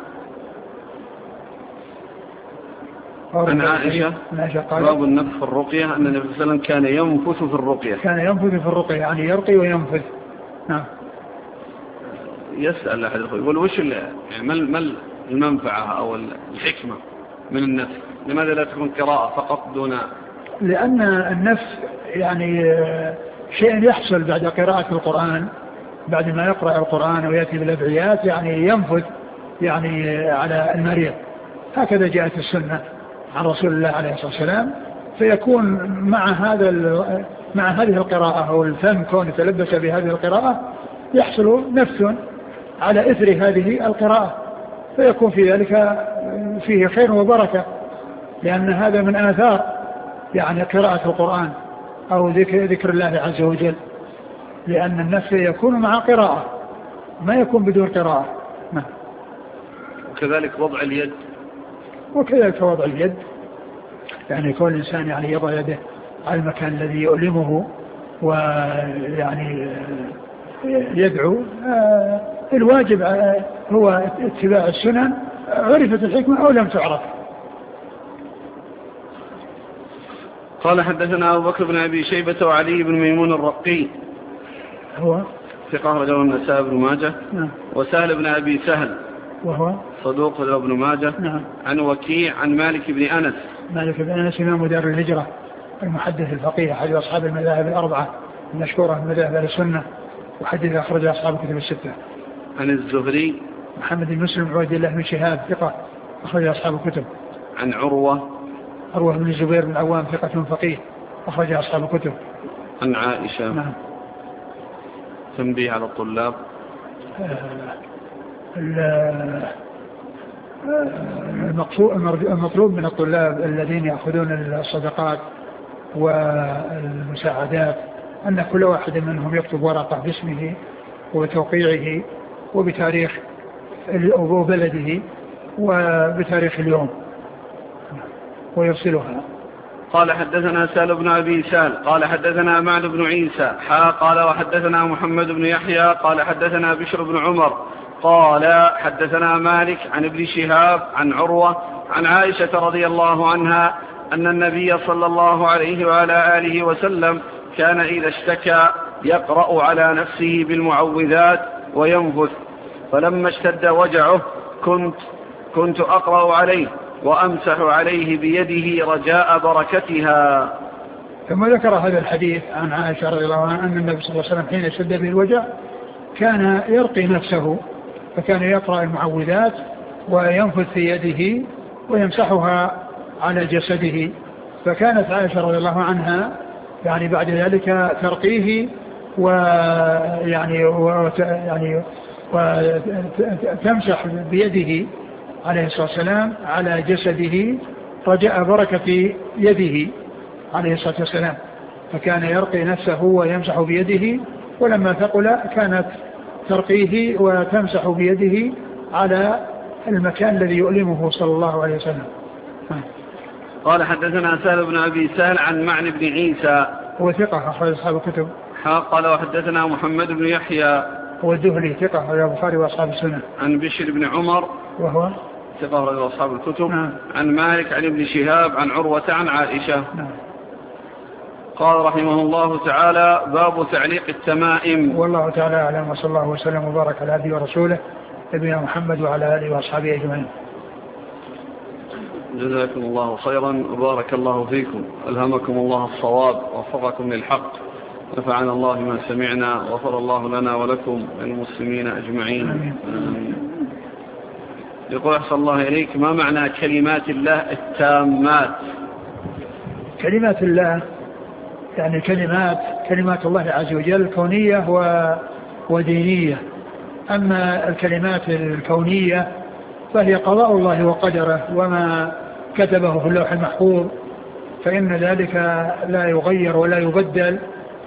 عن عائشة باب النفث في الرقية أن النبي صلى الله عليه وسلم كان ينفث في الرقية. كان ينفث في الرقية يعني يرقي وينفث. نعم. يسأل أحد يقول وش يعني ما المنفعة أو الحكمة من النفث؟ لماذا لا تكون قراءة فقط دون؟ لأن النفث يعني شيء يحصل بعد قراءة القرآن، بعد ما يقرأ القرآن ويأتي بالأدعيات يعني ينفث يعني على المريض، هكذا جاءت السنة عن رسول الله عليه الصلاة والسلام. فيكون مع هذه القراءة أو الفم كون يتلبس بهذه القراءة يحصل نفث على إثر هذه القراءة، فيكون في ذلك فيه خير وبركة، لأن هذا من آثار يعني قراءة القرآن أو ذكر الله عز وجل، لأن النفث يكون مع قراءة ما يكون بدون قراءة. وكذلك وضع اليد، وكذلك وضع اليد، يعني كل إنسان يعني يضع يده على المكان الذي يؤلمه ويعني يدعو. الواجب هو اتباع السنن، عرفت الحكمة أو لم تعرف. قال حدثنا أبو بكر بن أبي شيبة وعلي بن ميمون الرقي هو ثقة رجل النسائي بن ماجه. وسهل بن أبي سهل وهو صدوق ابن ماجه. عن وكيع عن مالك بن أنس. مالك بن أنس إمام دار الهجرة المحدث الفقيه أحد أصحاب المذاهب الأربعة المشهورة من مذاهب السنة، وحدث أخرج أصحاب الكتب الستة. عن الزهري محمد بن مسلم عبد الله بن شهاب ثقة أخرج أصحاب الكتب. عن عروة بن الزبير بن العوام ثقة فقيه أخرج أصحاب الكتب. عن عائشة. نعم. تنبيه على الطلاب. المطلوب من الطلاب الذين يأخذون الصدقات والمساعدات أن كل واحد منهم يكتب ورقة باسمه وتوقيعه وبتاريخ وبلده وبتاريخ اليوم ويرسلها. قال حدثنا سهل بن أبي سهل قال حدثنا معن بن عيسى قال وحدثنا محمد بن يحيى قال حدثنا بشر بن عمر قال حدثنا مالك عن ابن شهاب عن عروة عن عائشة رضي الله عنها أن النبي صلى الله عليه وعلى آله وسلم كان إذا اشتكى يقرأ على نفسه بالمعوذات وينفث، فلما اشتد وجعه كنت أقرأ عليه وأمسح عليه بيده رجاء بركتها. ثم ذكر هذا الحديث عن عائشة رضي الله عنها أن النبي صلى الله عليه وسلم حين اشتد به الوجع كان يرقي نفسه، فكان يقرأ المعوذات وينفث في يده ويمسحها على جسده. فكانت عائشة رضي الله عنها يعني بعد ذلك ترقيه وتمسح بيده عليه الصلاة والسلام على جسده رجاء بركة يده عليه الصلاة والسلام. فكان يرقي نفسه ويمسح بيده، ولما ثقل كانت ترقيه وتمسح بيده على المكان الذي يؤلمه صلى الله عليه وسلم. قال حدثنا سهل بن أبي سهل عن معن بن عيسى وثقة أخرج أصحاب الكتب. قال وحدثنا محمد بن يحيى والدهلي ثقة أخرج البخاري وأصحاب السنة. عن بشر بن عمر وهو ثقة أخرج أصحاب الكتب. عن مالك عن ابن شهاب عن عروة عن عائشة. قال رحمه الله تعالى باب تعليق التمائم. والله تعالى أعلم، وصلى الله وسلم وبارك على عبده ورسوله نبينا محمد وعلى آله وأصحابه أجمعين. جزاكم الله خيرا وبارك الله فيكم، ألهمكم الله الصواب ووفقكم للحق، نفعنا الله ما سمعنا وغفر الله لنا ولكم وللمسلمين أجمعين. آمين. يقول أحسن الله إليك، ما معنى كلمات الله التامات؟ كلمات الله يعني كلمات الله عز وجل كونية ودينية. أما الكلمات الكونية فهي قضاء الله وقدره وما كتبه في اللوح المحفوظ، فإن ذلك لا يغير ولا يبدل،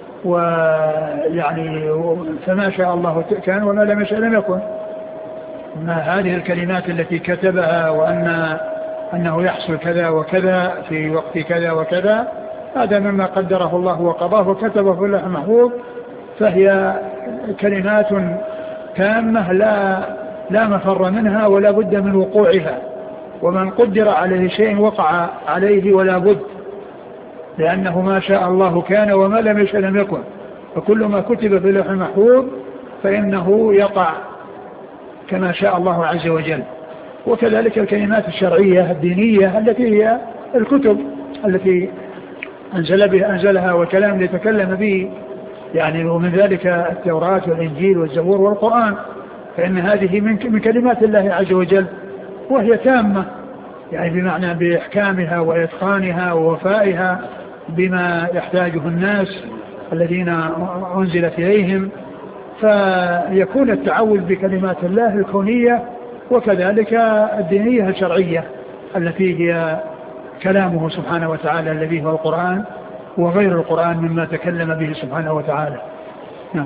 ويعني فما شاء الله كان وما لم يشاء لم يكن. ما هذه الكلمات التي كتبها وأنه يحصل كذا وكذا في وقت كذا وكذا، هذا مما قدره الله وقضاه وكتبه في اللوح المحفوظ، فهي كلمات تامة لا مفر منها ولا بد من وقوعها، ومن قدر عليه شيء وقع عليه ولا بد، لأنه ما شاء الله كان وما لم يشاء لم يكن، فكل ما كتب في اللوح المحفوظ فإنه يقع كما شاء الله عز وجل. وكذلك الكلمات الشرعية الدينية التي هي الكتب التي أنزلها والكلام اللي تكلم به، يعني ومن ذلك التوراة والإنجيل والزبور والقرآن، فإن هذه من كلمات الله عز وجل، وهي تامة يعني بمعنى بإحكامها وإتقانها ووفائها بما يحتاجه الناس الذين أنزلت إليهم، فيكون التعوذ بكلمات الله الكونية وكذلك الدينية الشرعية التي هي كلامه سبحانه وتعالى الذي هو القرآن وغير القرآن مما تكلم به سبحانه وتعالى. نعم.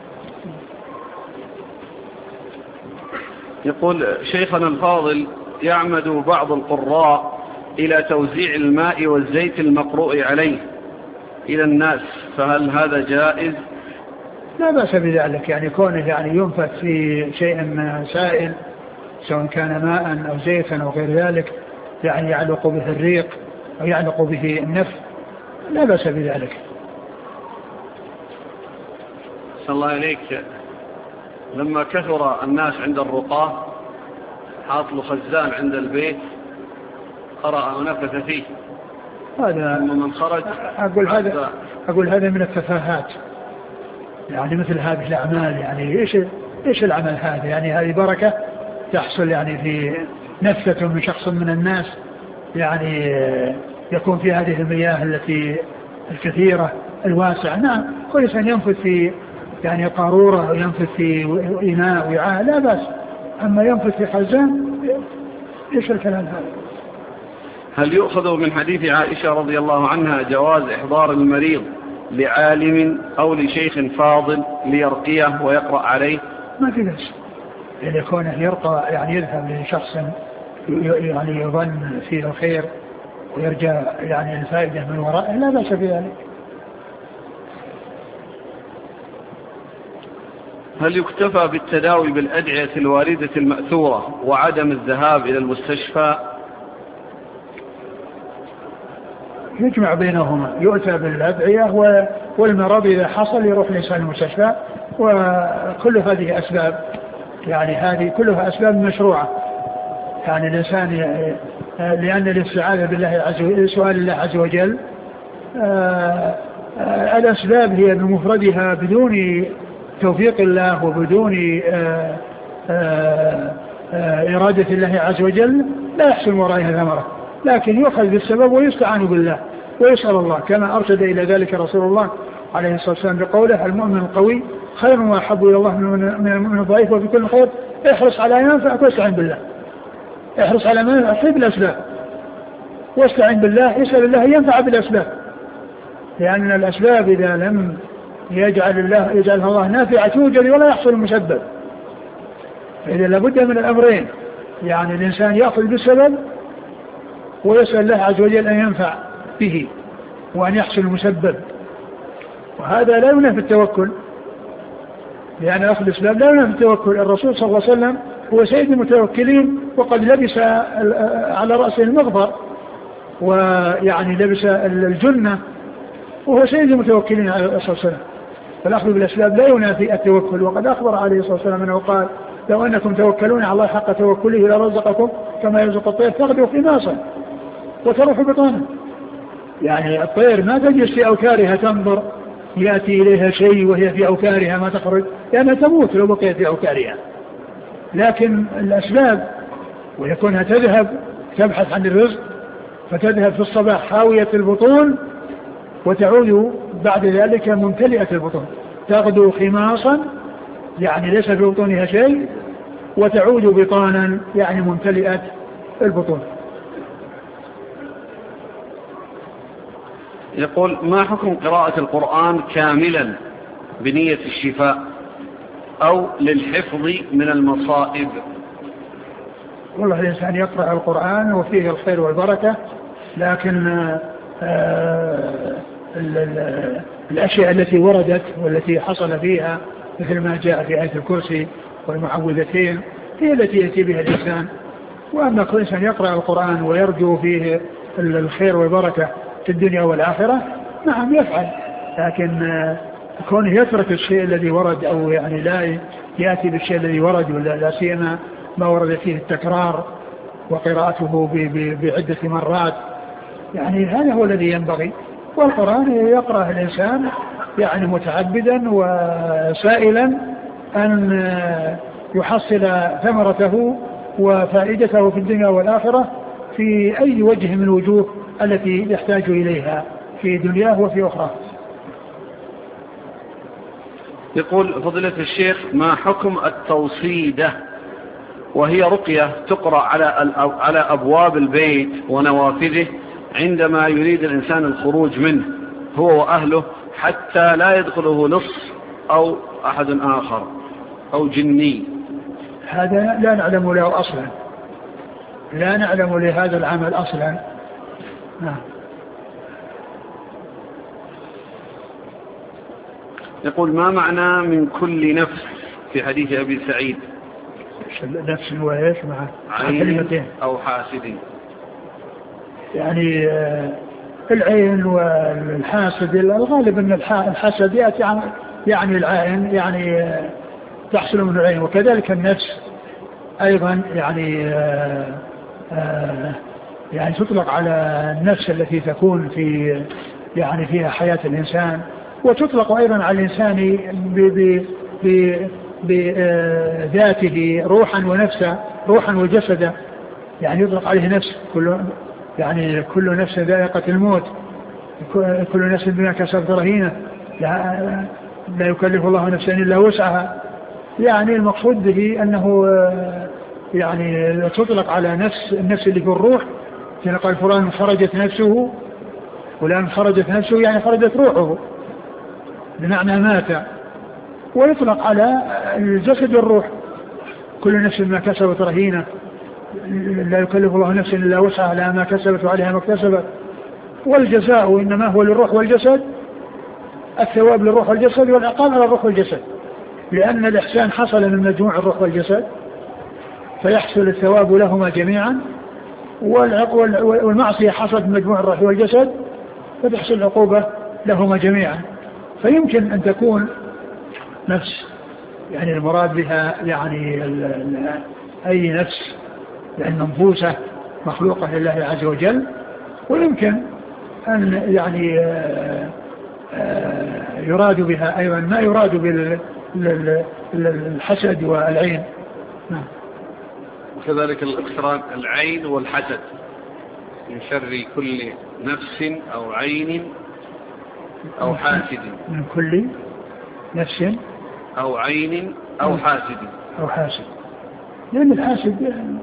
يقول شيخنا الفاضل، يعمد بعض القراء إلى توزيع الماء والزيت المقروء عليه إلى الناس، فهل هذا جائز؟ لا بأس بذلك، يعني كونه يعني ينفث في شيء سائل سواء كان ماء أو زيتا أو غير ذلك، يعني يعلق به الريق أو يعلق به النفس، لا بأس بذلك. صلى الله عليك، لما كثر الناس عند الرقاة حاط له خزان عند البيت قرأ ونفث فيه، هذا من خرج أقول هذا من التفاهات، يعني مثل هذه الأعمال، يعني إيش العمل هذا؟ يعني هذه بركة تحصل يعني في نفسة من شخص من الناس، يعني يكون في هذه المياه التي الكثيرة الواسع. نعم كل إنسان ينفث في يعني قارورة أو ينفث في إناء وعاء لا بأس، أما ينفث في خزان إيش الكلام هذا؟ هل يؤخذ من حديث عائشة رضي الله عنها جواز إحضار المريض لعالم أو لشيخ فاضل ليرقيه ويقرأ عليه؟ ما في بأس يعني يكونه يرقى يعني يذهب لشخص يعني يظن فيه الخير ويرجى يعني الفائدة من ورائه لا بأس بذلك. هل يكتفى بالتداوي بالأدعية الواردة المأثورة وعدم الذهاب إلى المستشفى؟ يجمع بينهما، يؤتى بالأدعية والمرض إذا حصل يروح الإنسان المستشفى، وكل هذه أسباب يعني هذه كلها أسباب مشروعة. يعني الإنسان لأن الاستعاذة بالله عز وجل سؤال الله عز وجل الأسباب هي بمفردها بدون توفيق الله وبدون إرادة الله عز وجل لا يحصل ورائها ثمرة، لكن يؤخذ بالسبب ويستعان بالله ويسأل الله كما أرشد إلى ذلك رسول الله عليه الصلاة والسلام بقوله المؤمن القوي خير وأحب إلى الله من الضعيف وفي كل خير احرص على ما ينفعك واستعن بالله. احرص على ما ينفعك بالأسباب واستعن بالله، يسأل الله ينفع بالأسباب، لأن الأسباب إذا لم يجعلها الله نافعة توجد ولا يحصل المسبب. إذا لابد من الأمرين، يعني الإنسان يأخذ بالسبب ويسأل الله عز وجل أن ينفع به وأن يحصل المسبب، وهذا لا ينافي التوكل، لأن أخذ الأسباب لا ينافي التوكل. الرسول صلى الله عليه وسلم هو سيد المتوكلين وقد لبس على رأسه المغفر ويعني لبس الجنة وهو سيد المتوكلين عليه الصلاة والسلام، فالأخذ بالأسباب لا ينافي التوكل. وقد أخبر عليه الصلاة والسلام أنه قال لو أنكم توكلون على الله حق توكله لرزقكم كما يرزق الطير تغدو خماصا وتروح بطانا. يعني الطير ما تجلس في أوكارها تنظر يأتي إليها شيء وهي في أوكارها ما تخرج لأنها تموت لو بقيت في أوكارها، لكن الأسباب ويكونها تذهب تبحث عن الرزق فتذهب في الصباح خاوية البطون وتعود بعد ذلك ممتلئة البطون، تغدو خماصا يعني ليس في بطونها شيء وتعود بطانا يعني ممتلئة البطون. يقول ما حكم قراءة القرآن كاملا بنية الشفاء أو للحفظ من المصائب؟ والله الإنسان يقرأ القرآن وفيه الخير والبركة، لكن الأشياء التي وردت والتي حصل فيها مثل ما جاء في آية الكرسي والمعوذتين هي التي يأتي بها الإنسان. وأما كل إنسان يقرأ القرآن ويرجو فيه الخير والبركة في الدنيا والآخرة نعم يفعل، لكن كونه يترك الشيء الذي ورد أو يعني لا يأتي بالشيء الذي ورد ولا لا سيما ما ورد فيه التكرار وقراءته بعدة مرات، يعني هذا هو الذي ينبغي. والقرآن يقرأ الإنسان يعني متعبدا وسائلا أن يحصل ثمرته وفائدته في الدنيا والآخرة في أي وجه من الوجوه التي يحتاج إليها في دنياه وفي أخرى. يقول فضيلة الشيخ ما حكم التوصيدة وهي رقية تقرأ على أبواب البيت ونوافذه عندما يريد الإنسان الخروج منه هو وأهله حتى لا يدخله لص أو أحد آخر أو جني؟ هذا لا نعلم له أصلا، لا نعلم لهذا العمل أصلا. نعم. يقول ما معنى من كل نفس في حديث أبي سعيد؟ نفس وإيش مع عين أو حاسد؟ يعني العين والحاسد الغالب أن الحسد يأتي يعني العين يعني تحصل من العين، وكذلك النفس أيضا يعني تطلق على النفس التي تكون في يعني فيها حياة الإنسان، وتطلق أيضا على الإنسان بذاته روحا ونفسا، روحا وجسدا، يعني يطلق عليه نفس كل نفس ذائقة الموت، كل نفس بما كسبت رهينة، لا يكلف الله نفسا إلا وسعها. يعني المقصود به أنه يعني تطلق على النفس اللي في الروح، يعني قال فلان خرجت نفسه، فلان خرجت نفسه يعني خرجت روحه بمعنى مات. ويطلق على الجسد والروح، كل نفس ما كسبت رهينة، لا يكلف الله نفسا إلا وسعها لها ما كسبت وعليها ما اكتسبت. والجزاء إنما هو للروح والجسد، الثواب للروح والجسد والعقاب على الروح والجسد، لأن الإحسان حصل من مجموع الروح والجسد فيحصل الثواب لهما جميعا، والمعصية حصلت من مجموع الروح والجسد فتحصل العقوبة لهما جميعا. فيمكن أن تكون نفس يعني المراد بها يعني أي نفس يعني منفوسة مخلوقة لله عز وجل، ويمكن أن يعني يراد بها أيضا ما يراد بالحسد والعين. وكذلك الاقتران العين والحسد من شر كل نفس أو عين أو حاسد، من كل نفس أو عين أو حاسد أو حاسد، لأن الحاسد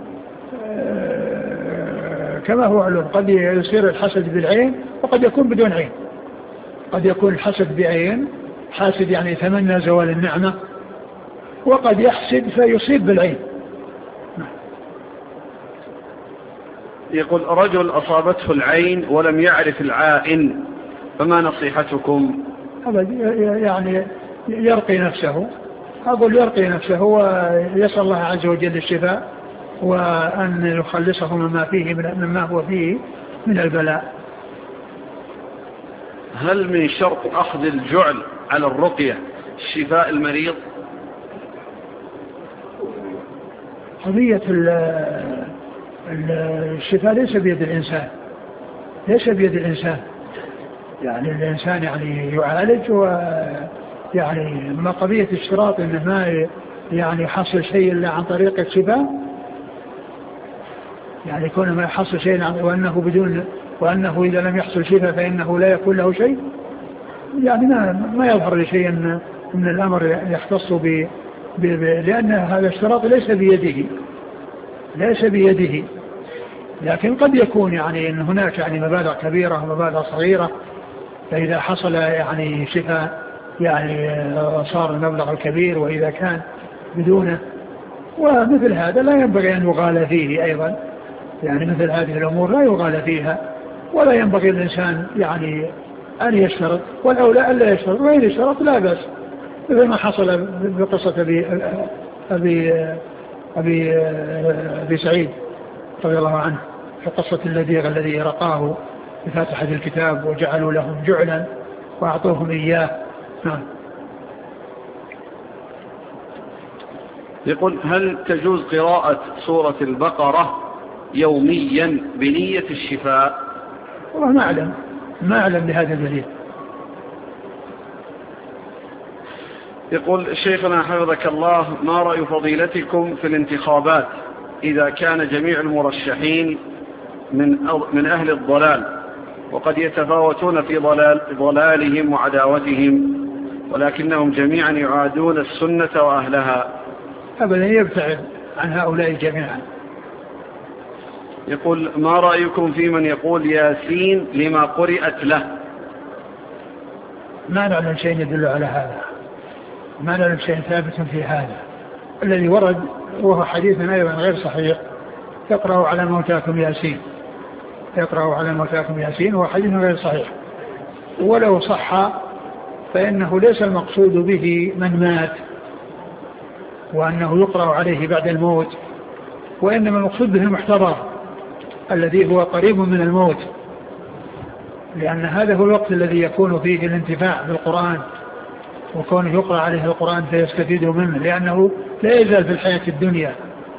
كما هو علم قد يصير الحسد بالعين وقد يكون بدون عين. قد يكون الحسد بعين، حاسد يعني يتمنى زوال النعمة، وقد يحسد فيصيب بالعين. يقول رجل أصابته العين ولم يعرف العائن، فما نصيحتكم؟ يعني يرقي نفسه، أقول يرقي نفسه ويسأل الله عز وجل الشفاء، وأن يخلصه مما هو فيه من البلاء. هل من شرط أخذ الجعل على الرقية شفاء المريض؟ قضية الشفاء ليس بيد الإنسان، ليس بيد الإنسان. يعني الإنسان يعني يعالج، ويعني ما قضية اشتراط إنه ما يعني يحصل شيء إلا عن طريق الشفاء، يعني يكون ما يحصل شيء وأنه إذا لم يحصل شفاء فإنه لا يكون له شيء. يعني ما يظهر لشيء من الأمر يختص لأن هذا الاشتراط ليس بيده، لكن قد يكون يعني إن هناك يعني مبالغ كبيرة ومبالغ صغيرة، فإذا حصل يعني شفاء يعني صار المبلغ الكبير، وإذا كان بدونه. ومثل هذا لا ينبغي أن يغالى فيه أيضا، يعني مثل هذه الأمور لا يغالى فيها، ولا ينبغي الإنسان يعني أن يشترط، والأولى ألا يشترط، وإن يشترط لا بأس، مثل ما حصل بقصة أبي سعيد رضي الله عنه في قصة الذي رقاه بفاتحة الكتاب وجعلوا لهم جعلا وأعطوهم إياه. نعم. يقول هل تجوز قراءة سورة البقرة يوميا بنية الشفاء؟ والله ما أعلم بهذا الدليل. يقول شيخنا حفظك الله، ما رأي فضيلتكم في الانتخابات إذا كان جميع المرشحين من أهل الضلال، وقد يتفاوتون في ضلالهم وعداوتهم، ولكنهم جميعا يعادون السنة وأهلها؟ أبدا يبتعد عن هؤلاء جميعا. يقول ما رأيكم في من يقول ياسين لما قرأت له؟ ما نعلم شيء يدل على هذا، ما نعلم شيء ثابت في هذا. الذي ورد وهو حديث أيضا غير صحيح، يقرأوا على موتاكم ياسين، يقرأوا على موتاكم ياسين، وهو حديث غير صحيح. ولو صح فإنه ليس المقصود به من مات وأنه يقرأ عليه بعد الموت، وإنما المقصود به المحتضر الذي هو قريب من الموت، لأن هذا هو الوقت الذي يكون فيه الانتفاع بالقرآن، وكونه يقرأ عليه القرآن فيستفيد منه، لأنه لا يزال في الحياة الدنيا.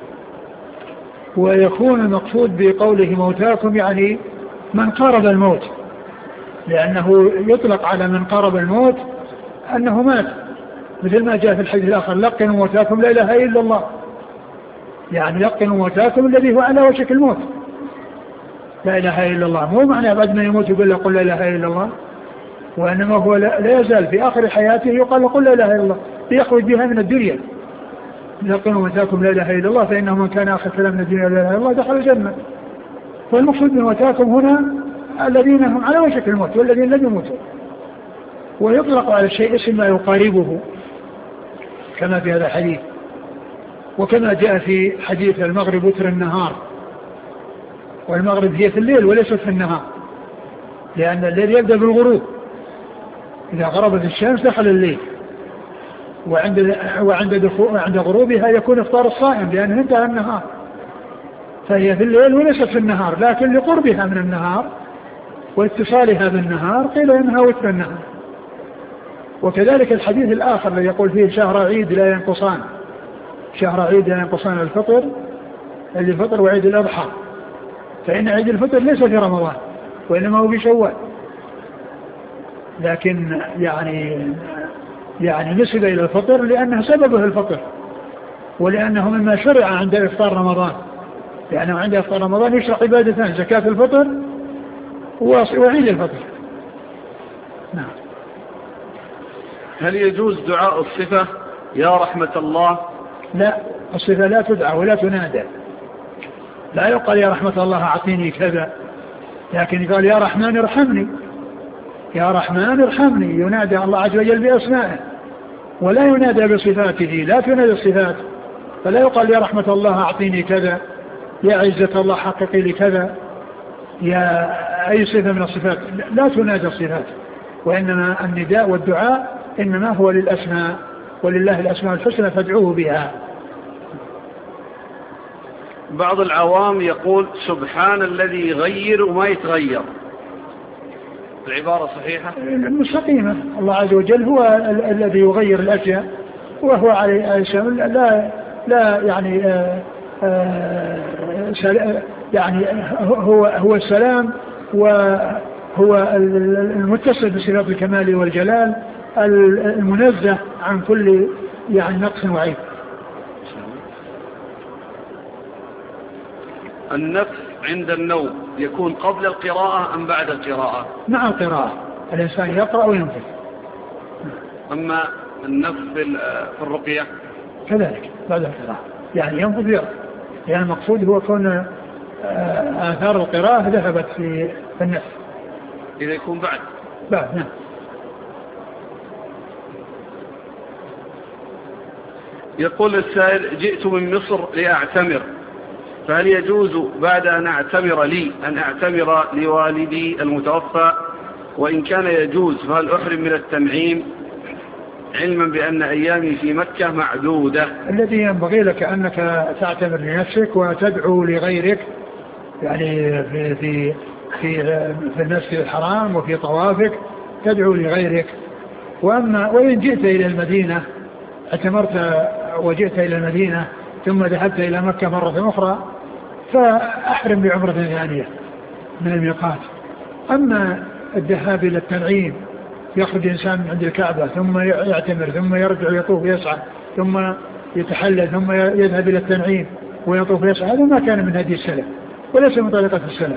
ويكون المقصود بقوله موتاكم يعني من قارب الموت، لأنه يطلق على من قارب الموت أنه مات، مثل ما جاء في الحديث الآخر لقنوا موتاكم لا إله إلا الله، يعني لقنوا موتاكم الذي هو على وشك الموت. لا إله إلا الله، مو معنى بعد ما يموت يقول له قل لا إله إلا الله، وإنما هو لا يزال في آخر حياته يقال له قل لا إله إلا الله ليخرج بها من الدنيا. لقنوا متاكم لا إله إلا الله فإنه من كان آخر كلام من الدنيا لا إله إلا الله دخل الجنة. والمقصود من متاكم هنا الذين هم على وشك الموت والذين لم يموتوا. ويطلق على الشيء اسم ما يقاربه كما في هذا الحديث، وكما جاء في حديث المغرب وتر النهار، والمغرب هي في الليل وليست في النهار، لأن الليل يبدأ بالغروب، إذا غربت الشمس دخل الليل، وعند غروبها يكون إفطار الصائم لأنه انتهى النهار، فهي في الليل وليست في النهار، لكن لقربها من النهار واتصالها بالنهار قيل إنها وتر النهار. وكذلك الحديث الآخر الذي يقول فيه شهر عيد لا ينقصان، شهر عيد لا ينقصان الفطر، الفطر وعيد الأضحى، فإن عيد الفطر ليس في رمضان وإنما هو في شوال، لكن يعني نسب إلى الفطر لأنه سببه الفطر، ولأنه مما شرع عند إفطار رمضان، لأنه عند إفطار رمضان يشرع عبادتان، زكاة الفطر وعيد الفطر. نعم. هل يجوز دعاء الصفة يا رحمة الله؟ لا، الصفة لا تدعى ولا تنادى، لا يقال يا رحمة الله أعطيني كذا، لكن يقال يا رحمن ارحمني، يا رحمن ارحمني، ينادى الله عز وجل بأسمائه ولا ينادى بصفاته، لا تنادى الصفات، فلا يقال يا رحمة الله أعطيني كذا، يا عزة الله حققي لي كذا، يا أي صفة من الصفات، لا تنادى الصفات، وإنما النداء والدعاء إنما هو للأسماء، ولله الأسماء الحسنى فادعوه بها. بعض العوام يقول سبحان الذي يغير وما يتغير، العبارة صحيحة؟ مستقيمة، الله عز وجل هو الذي يغير الأشياء، وهو عليه لا يعني هو السلام، وهو المتصل بصفات الكمال والجلال، المنزه عن كل نقص وعيب. النفس عند النوم يكون قبل القراءة أم بعد القراءة؟ مع القراءة، الإنسان يقرأ وينفذ. أما النفس في الرقية كذلك بعد القراءة، يعني ينفذ ويقرأ، يعني المقصود هو كون آثار القراءة ذهبت في النفس. إذا يكون بعد نعم. يقول السائل جئت من مصر لأعتمر، فهل يجوز بعد أن أعتمر لي أن أعتمر لوالدي المتوفى؟ وإن كان يجوز فهل أحرم من التنعيم علما بأن أيامي في مكة معدودة؟ الذي ينبغي لك أنك تعتمر لنفسك وتدعو لغيرك، يعني في المسجد الحرام وفي طوافك تدعو لغيرك. وإن جئت إلى المدينة اعتمرت وجئت إلى المدينة ثم ذهبت إلى مكة مرة أخرى فأحرم بعمرة ثانية من الميقات. أما الذهاب إلى التنعيم، يخرج إنسان من عند الكعبة ثم يعتمر ثم يرجع يطوف يسعى ثم يتحلل ثم يذهب إلى التنعيم ويطوف يسعى، هذا ما كان من هدي السلف وليس من طريقة السلف.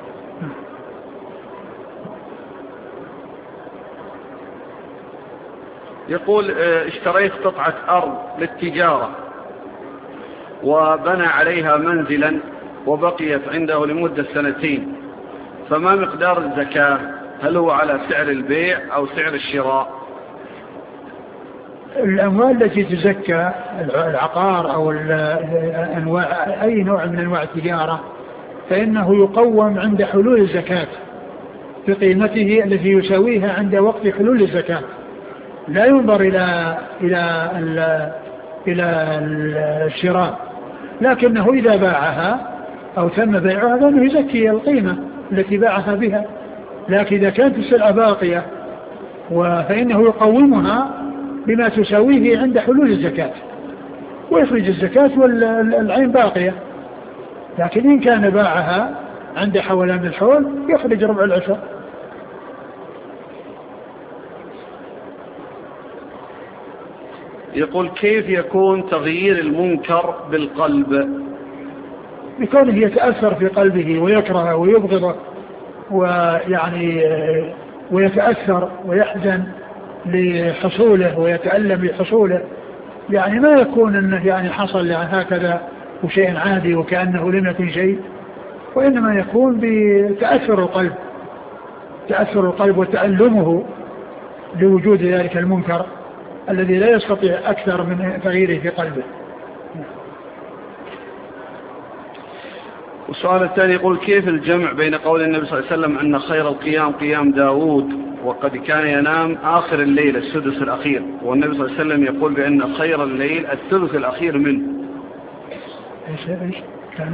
يقول اشتريت قطعة أرض للتجارة وبنى عليها منزلا وبقيت عنده لمدة 2 سنين، فما مقدار الزكاة؟ هل هو على سعر البيع أو سعر الشراء؟ الأموال التي تزكى العقار أو أي نوع من أنواع التجارة فإنه يقوم عند حلول الزكاة بقيمته التي يساويها عند وقت حلول الزكاة، لا ينظر إلى الشراء، لكنه إذا باعها أو تم بيعها فإنه يزكي القيمة التي باعها بها. لكن إذا كانت السلعة باقية فإنه يقومها بما تساويه عند حلول الزكاة ويخرج الزكاة والعين باقية. لكن إن كان باعها عند حولان الحول يخرج ربع العشر. يقول كيف يكون تغيير المنكر بالقلب؟ بكونه يتأثر في قلبه ويكره ويبغضه ويعني ويتأثر ويحزن لحصوله ويتألم لحصوله، يعني ما يكون أنه يعني حصل يعني هكذا وشيء عادي وكأنه لم يكن شيء، وإنما يكون بتأثر القلب، تأثر القلب وتألمه لوجود ذلك المنكر الذي لا يستطيع أكثر من تغييره في قلبه. والسؤال الثاني يقول: كيف الجمع بين قول النبي صلى الله عليه وسلم أن خير القيام قيام داود وقد كان ينام آخر الليل السدس الأخير، والنبي صلى الله عليه وسلم يقول بأن خير الليل الثلث الأخير منه؟ إيش كان؟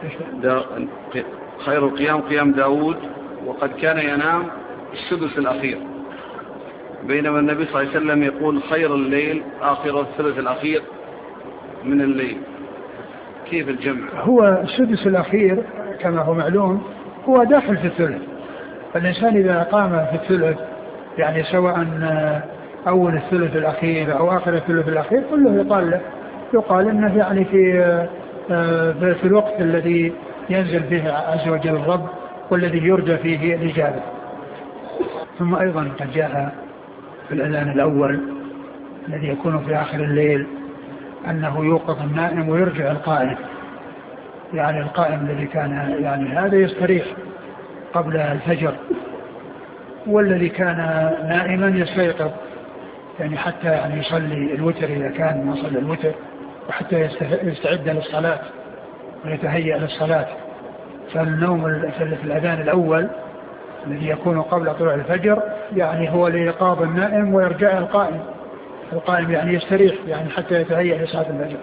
خير القيام قيام داود وقد كان ينام السدس الأخير، بينما النبي صلى الله عليه وسلم يقول خير الليل آخر الثلث الأخير من الليل. كيف الجمع؟ هو السدس الأخير كما هو معلوم هو داخل في الثلث، فالإنسان إذا قام في الثلث يعني سواء أول الثلث الأخير أو آخر الثلث الأخير كله يقال إنه يعني في الوقت الذي ينزل فيه عز وجل الرب والذي يرجى فيه الإجابة. ثم أيضا قد جاء في الأذان الأول الذي يكون في آخر الليل أنه يوقظ النائم ويرجع القائم، يعني القائم الذي كان يعني هذا يستريح قبل الفجر، والذي كان نائما يستيقظ يعني حتى يعني يصلي الوتر إذا كان ما صلى الوتر، وحتى يستعد للصلاة ويتهيأ للصلاة. فالنوم في الأذان الأول الذي يكون قبل طلوع الفجر يعني هو لإيقاظ النائم ويرجع القائم يعني يستريح يعني حتى يتهيأ لصلاة الفجر.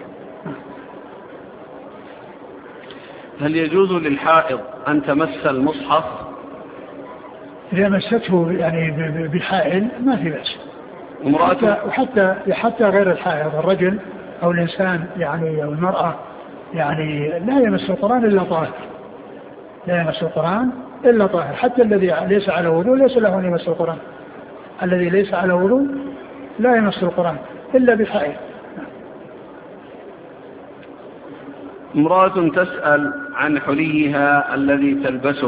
هل يجوز للحائض أن تمس المصحف؟ إذا مسته يعني بالحائل ما في بأس. وحتى غير الحائض الرجل أو الإنسان يعني أو المرأة يعني لا يمس القرآن إلا طاهر، لا يمس القرآن إلا طاهر، حتى الذي ليس على وضوء ليس له أن يمس القرآن، الذي ليس على وضوء لا يمس القرآن إلا بحائل. امرأة تسأل عن حليها الذي تلبسه،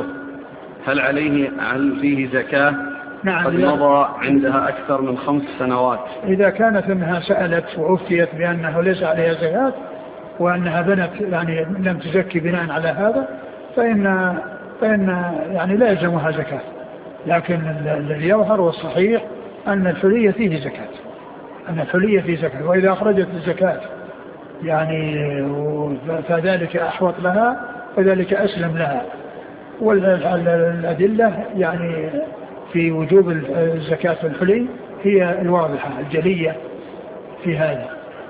هل فيه زكاة؟ نعم، قد مضى عندها أكثر من 5 سنوات. إذا كانت أنها سألت وأفتيت بأنه ليس عليها زكاة وأنها بنت يعني لم تزكي بناء على هذا فإن يعني لا يلزمها زكاة، لكن الذي يظهر والصحيح أن الحلية فيه زكاة، أن الحلية فيه زكاة، وإذا أخرجت الزكاة يعني فذلك أحوط لها وذلك أسلم لها. والأدلة يعني في وجوب الزكاة في الحلي هي الواضحة الجلية في هذا.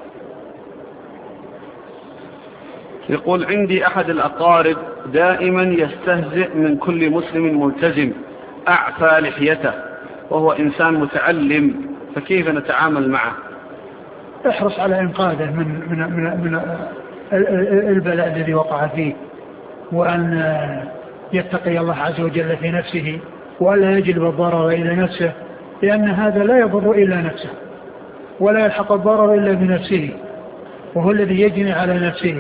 يقول: عندي أحد الأقارب دائما يستهزئ من كل مسلم ملتزم أعفى لحيته وهو إنسان متعلم، فكيف نتعامل معه؟ احرص على إنقاذه من البلاء الذي وقع فيه، وأن يتقي الله عز وجل في نفسه ولا يجلب الضرر إلى نفسه، لأن هذا لا يضر إلا نفسه ولا يلحق الضرر إلا بنفسه، وهو الذي يجني على نفسه.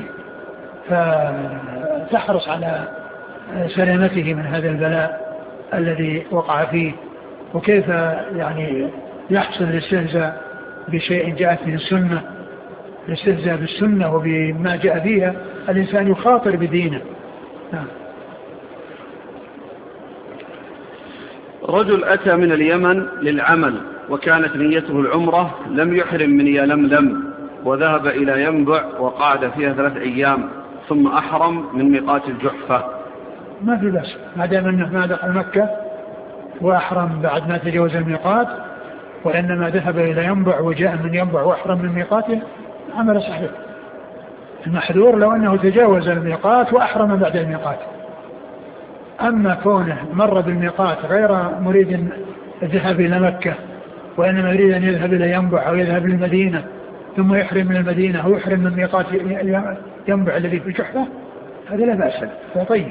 فتحرص على سلامته من هذا البلاء الذي وقع فيه. وكيف يعني يحصل الاستهزاء بشيء جاءت به السنة، الاستهزاء بالسنة وبما جاء فيها، الإنسان يخاطر بدينه. رجل أتى من اليمن للعمل وكانت نيته العمرة، لم يحرم من يلملم وذهب إلى ينبع وقعد فيها 3 أيام ثم أحرم من ميقات الجحفة. ما في بأس ما دام أنه ما دخل مكة وأحرم بعد ما تجاوز الميقات، وإنما ذهب إلى ينبع وجاء من ينبع وأحرم من ميقاته، عمل صحيح. المحذور لو أنه تجاوز الميقات وأحرم بعد الميقات. أما كونه مر بالميقات غير مريد الذهاب إلى مكة وإنما يريد أن يذهب إلى ينبع أو يذهب للمدينة ثم يحرم من المدينة أو يحرم من ميقات ينبع الذي في الجحفة، هذا لا بأس به، طيب.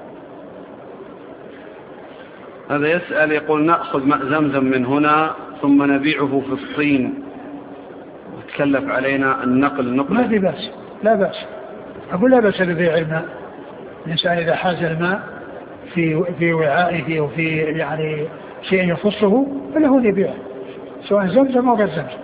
هذا يسأل يقول: نأخذ ماء زمزم من هنا ثم نبيعه في الصين وتكلف علينا النقل. ما في بأس، لا بأس، أقول لا بأس ببيع الماء الإنسان إذا حاز الماء في وعائه وفي يعني شيء يخصه فله أن يبيعه سواء زمزم أو غير زمزم.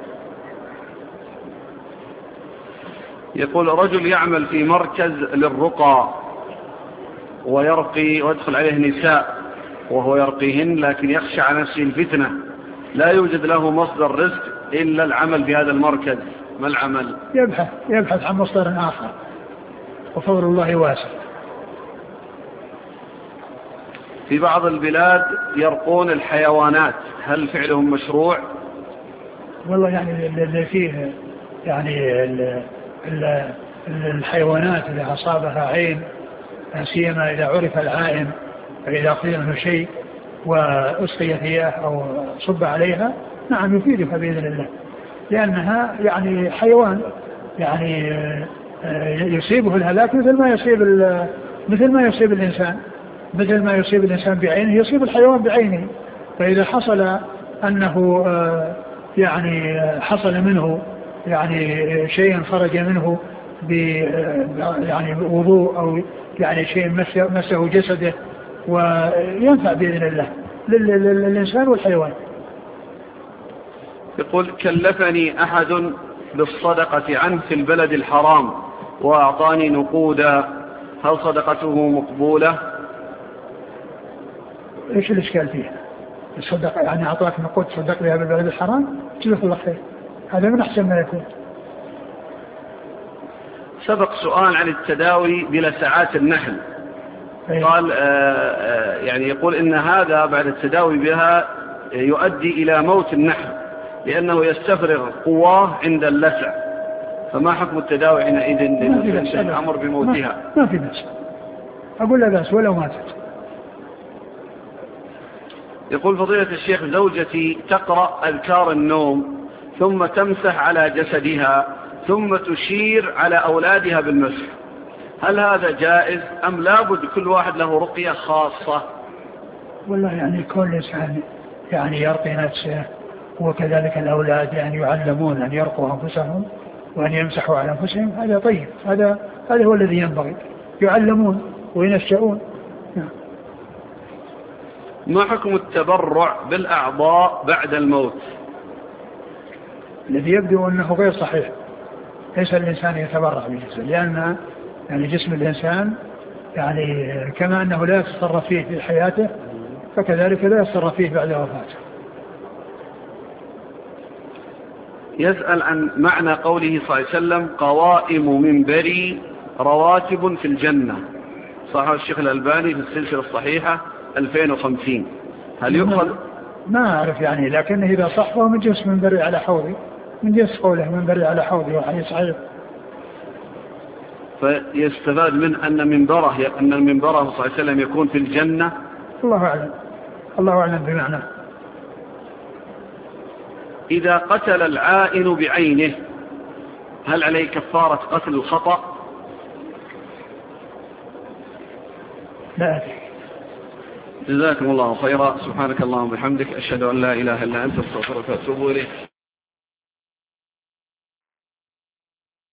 يقول رجل يعمل في مركز للرقى ويرقي ويدخل عليه نساء وهو يرقيهن، لكن يخشى على نفسه الفتنة، لا يوجد له مصدر رزق إلا العمل بهذا المركز، ما العمل؟ يبحث عن مصدر آخر وفضل الله واسع. في بعض البلاد يرقون الحيوانات، هل فعلهم مشروع؟ والله يعني اللي فيه يعني الحيوانات إذا أصابها عين، سيما إذا عرف العائن، فإذا قيل منه شيء وأسقي فيها أو صب عليها نعم يفيدها بإذن الله، لأنها يعني حيوان يعني يصيبه الهلاك مثل ما يصيب الإنسان، مثل ما يصيب الإنسان بعينه يصيب الحيوان بعينه. فإذا حصل أنه يعني حصل منه يعني شيء خرج منه يعني وضوء أو يعني شيء مسه جسده وينفع بإذن الله للإنسان والحيوان. يقول كلفني أحد بالصدقة عنه في البلد الحرام وأعطاني نقودا، هل صدقته مقبولة؟ إيش الإشكال فيها؟ الصدقة يعني أعطاك نقود تصدق بها بالبلد الحرام، جزاك الله خير، هذا من أحسن ما يكون. سبق سؤال عن التداوي بلسعات النحل، قال يعني يقول إن هذا بعد التداوي بها يؤدي إلى موت النحل لأنه يستفرغ قواه عند اللسع، فما حكم التداوي حينئذ للأمر بموتها؟ ما في بأس، أقول لا بأس ولو ماتت. يقول فضيلة الشيخ زوجتي تقرأ أذكار النوم ثم تمسح على جسدها ثم تشير على أولادها بالمسح، هل هذا جائز أم لابد كل واحد له رقية خاصة؟ والله يعني كل إنسان يعني يرقي نفسه وكذلك الأولاد يعني يعلمون أن يرقوا أنفسهم وأن يمسحوا على أنفسهم، هذا طيب، هذا هو الذي ينبغي، يعلمون وينشأون. ما حكم التبرع بالأعضاء بعد الموت؟ الذي يبدو أنه غير صحيح، ليس الإنسان يتبرع بجسده، لأن يعني جسم الإنسان يعني كما أنه لا يتصرف فيه في حياته فكذلك لا يتصرف فيه بعد وفاته. يسأل عن معنى قوله صلى الله عليه وسلم قوائم منبري رواتب في الجنة، صححه الشيخ الألباني في السلسلة الصحيحة 2050، هل يؤخذ؟ ما أعرف يعني، لكنه إذا صح فهو من جنس منبري على حوضي، من جنس قوله منبري على حوضي، وحديث صحيح. فيستفاد من أن منبره صلى الله عليه وسلم يكون في الجنة. الله أعلم، الله أعلم بمعنى. إذا قتل العائن بعينه هل عليه كفارة قتل الخطأ؟ لا أدري. جزاكم الله خيرا، سبحانك اللهم وبحمدك، أشهد أن لا إله إلا أنت، استغفرك وأتوب إليك.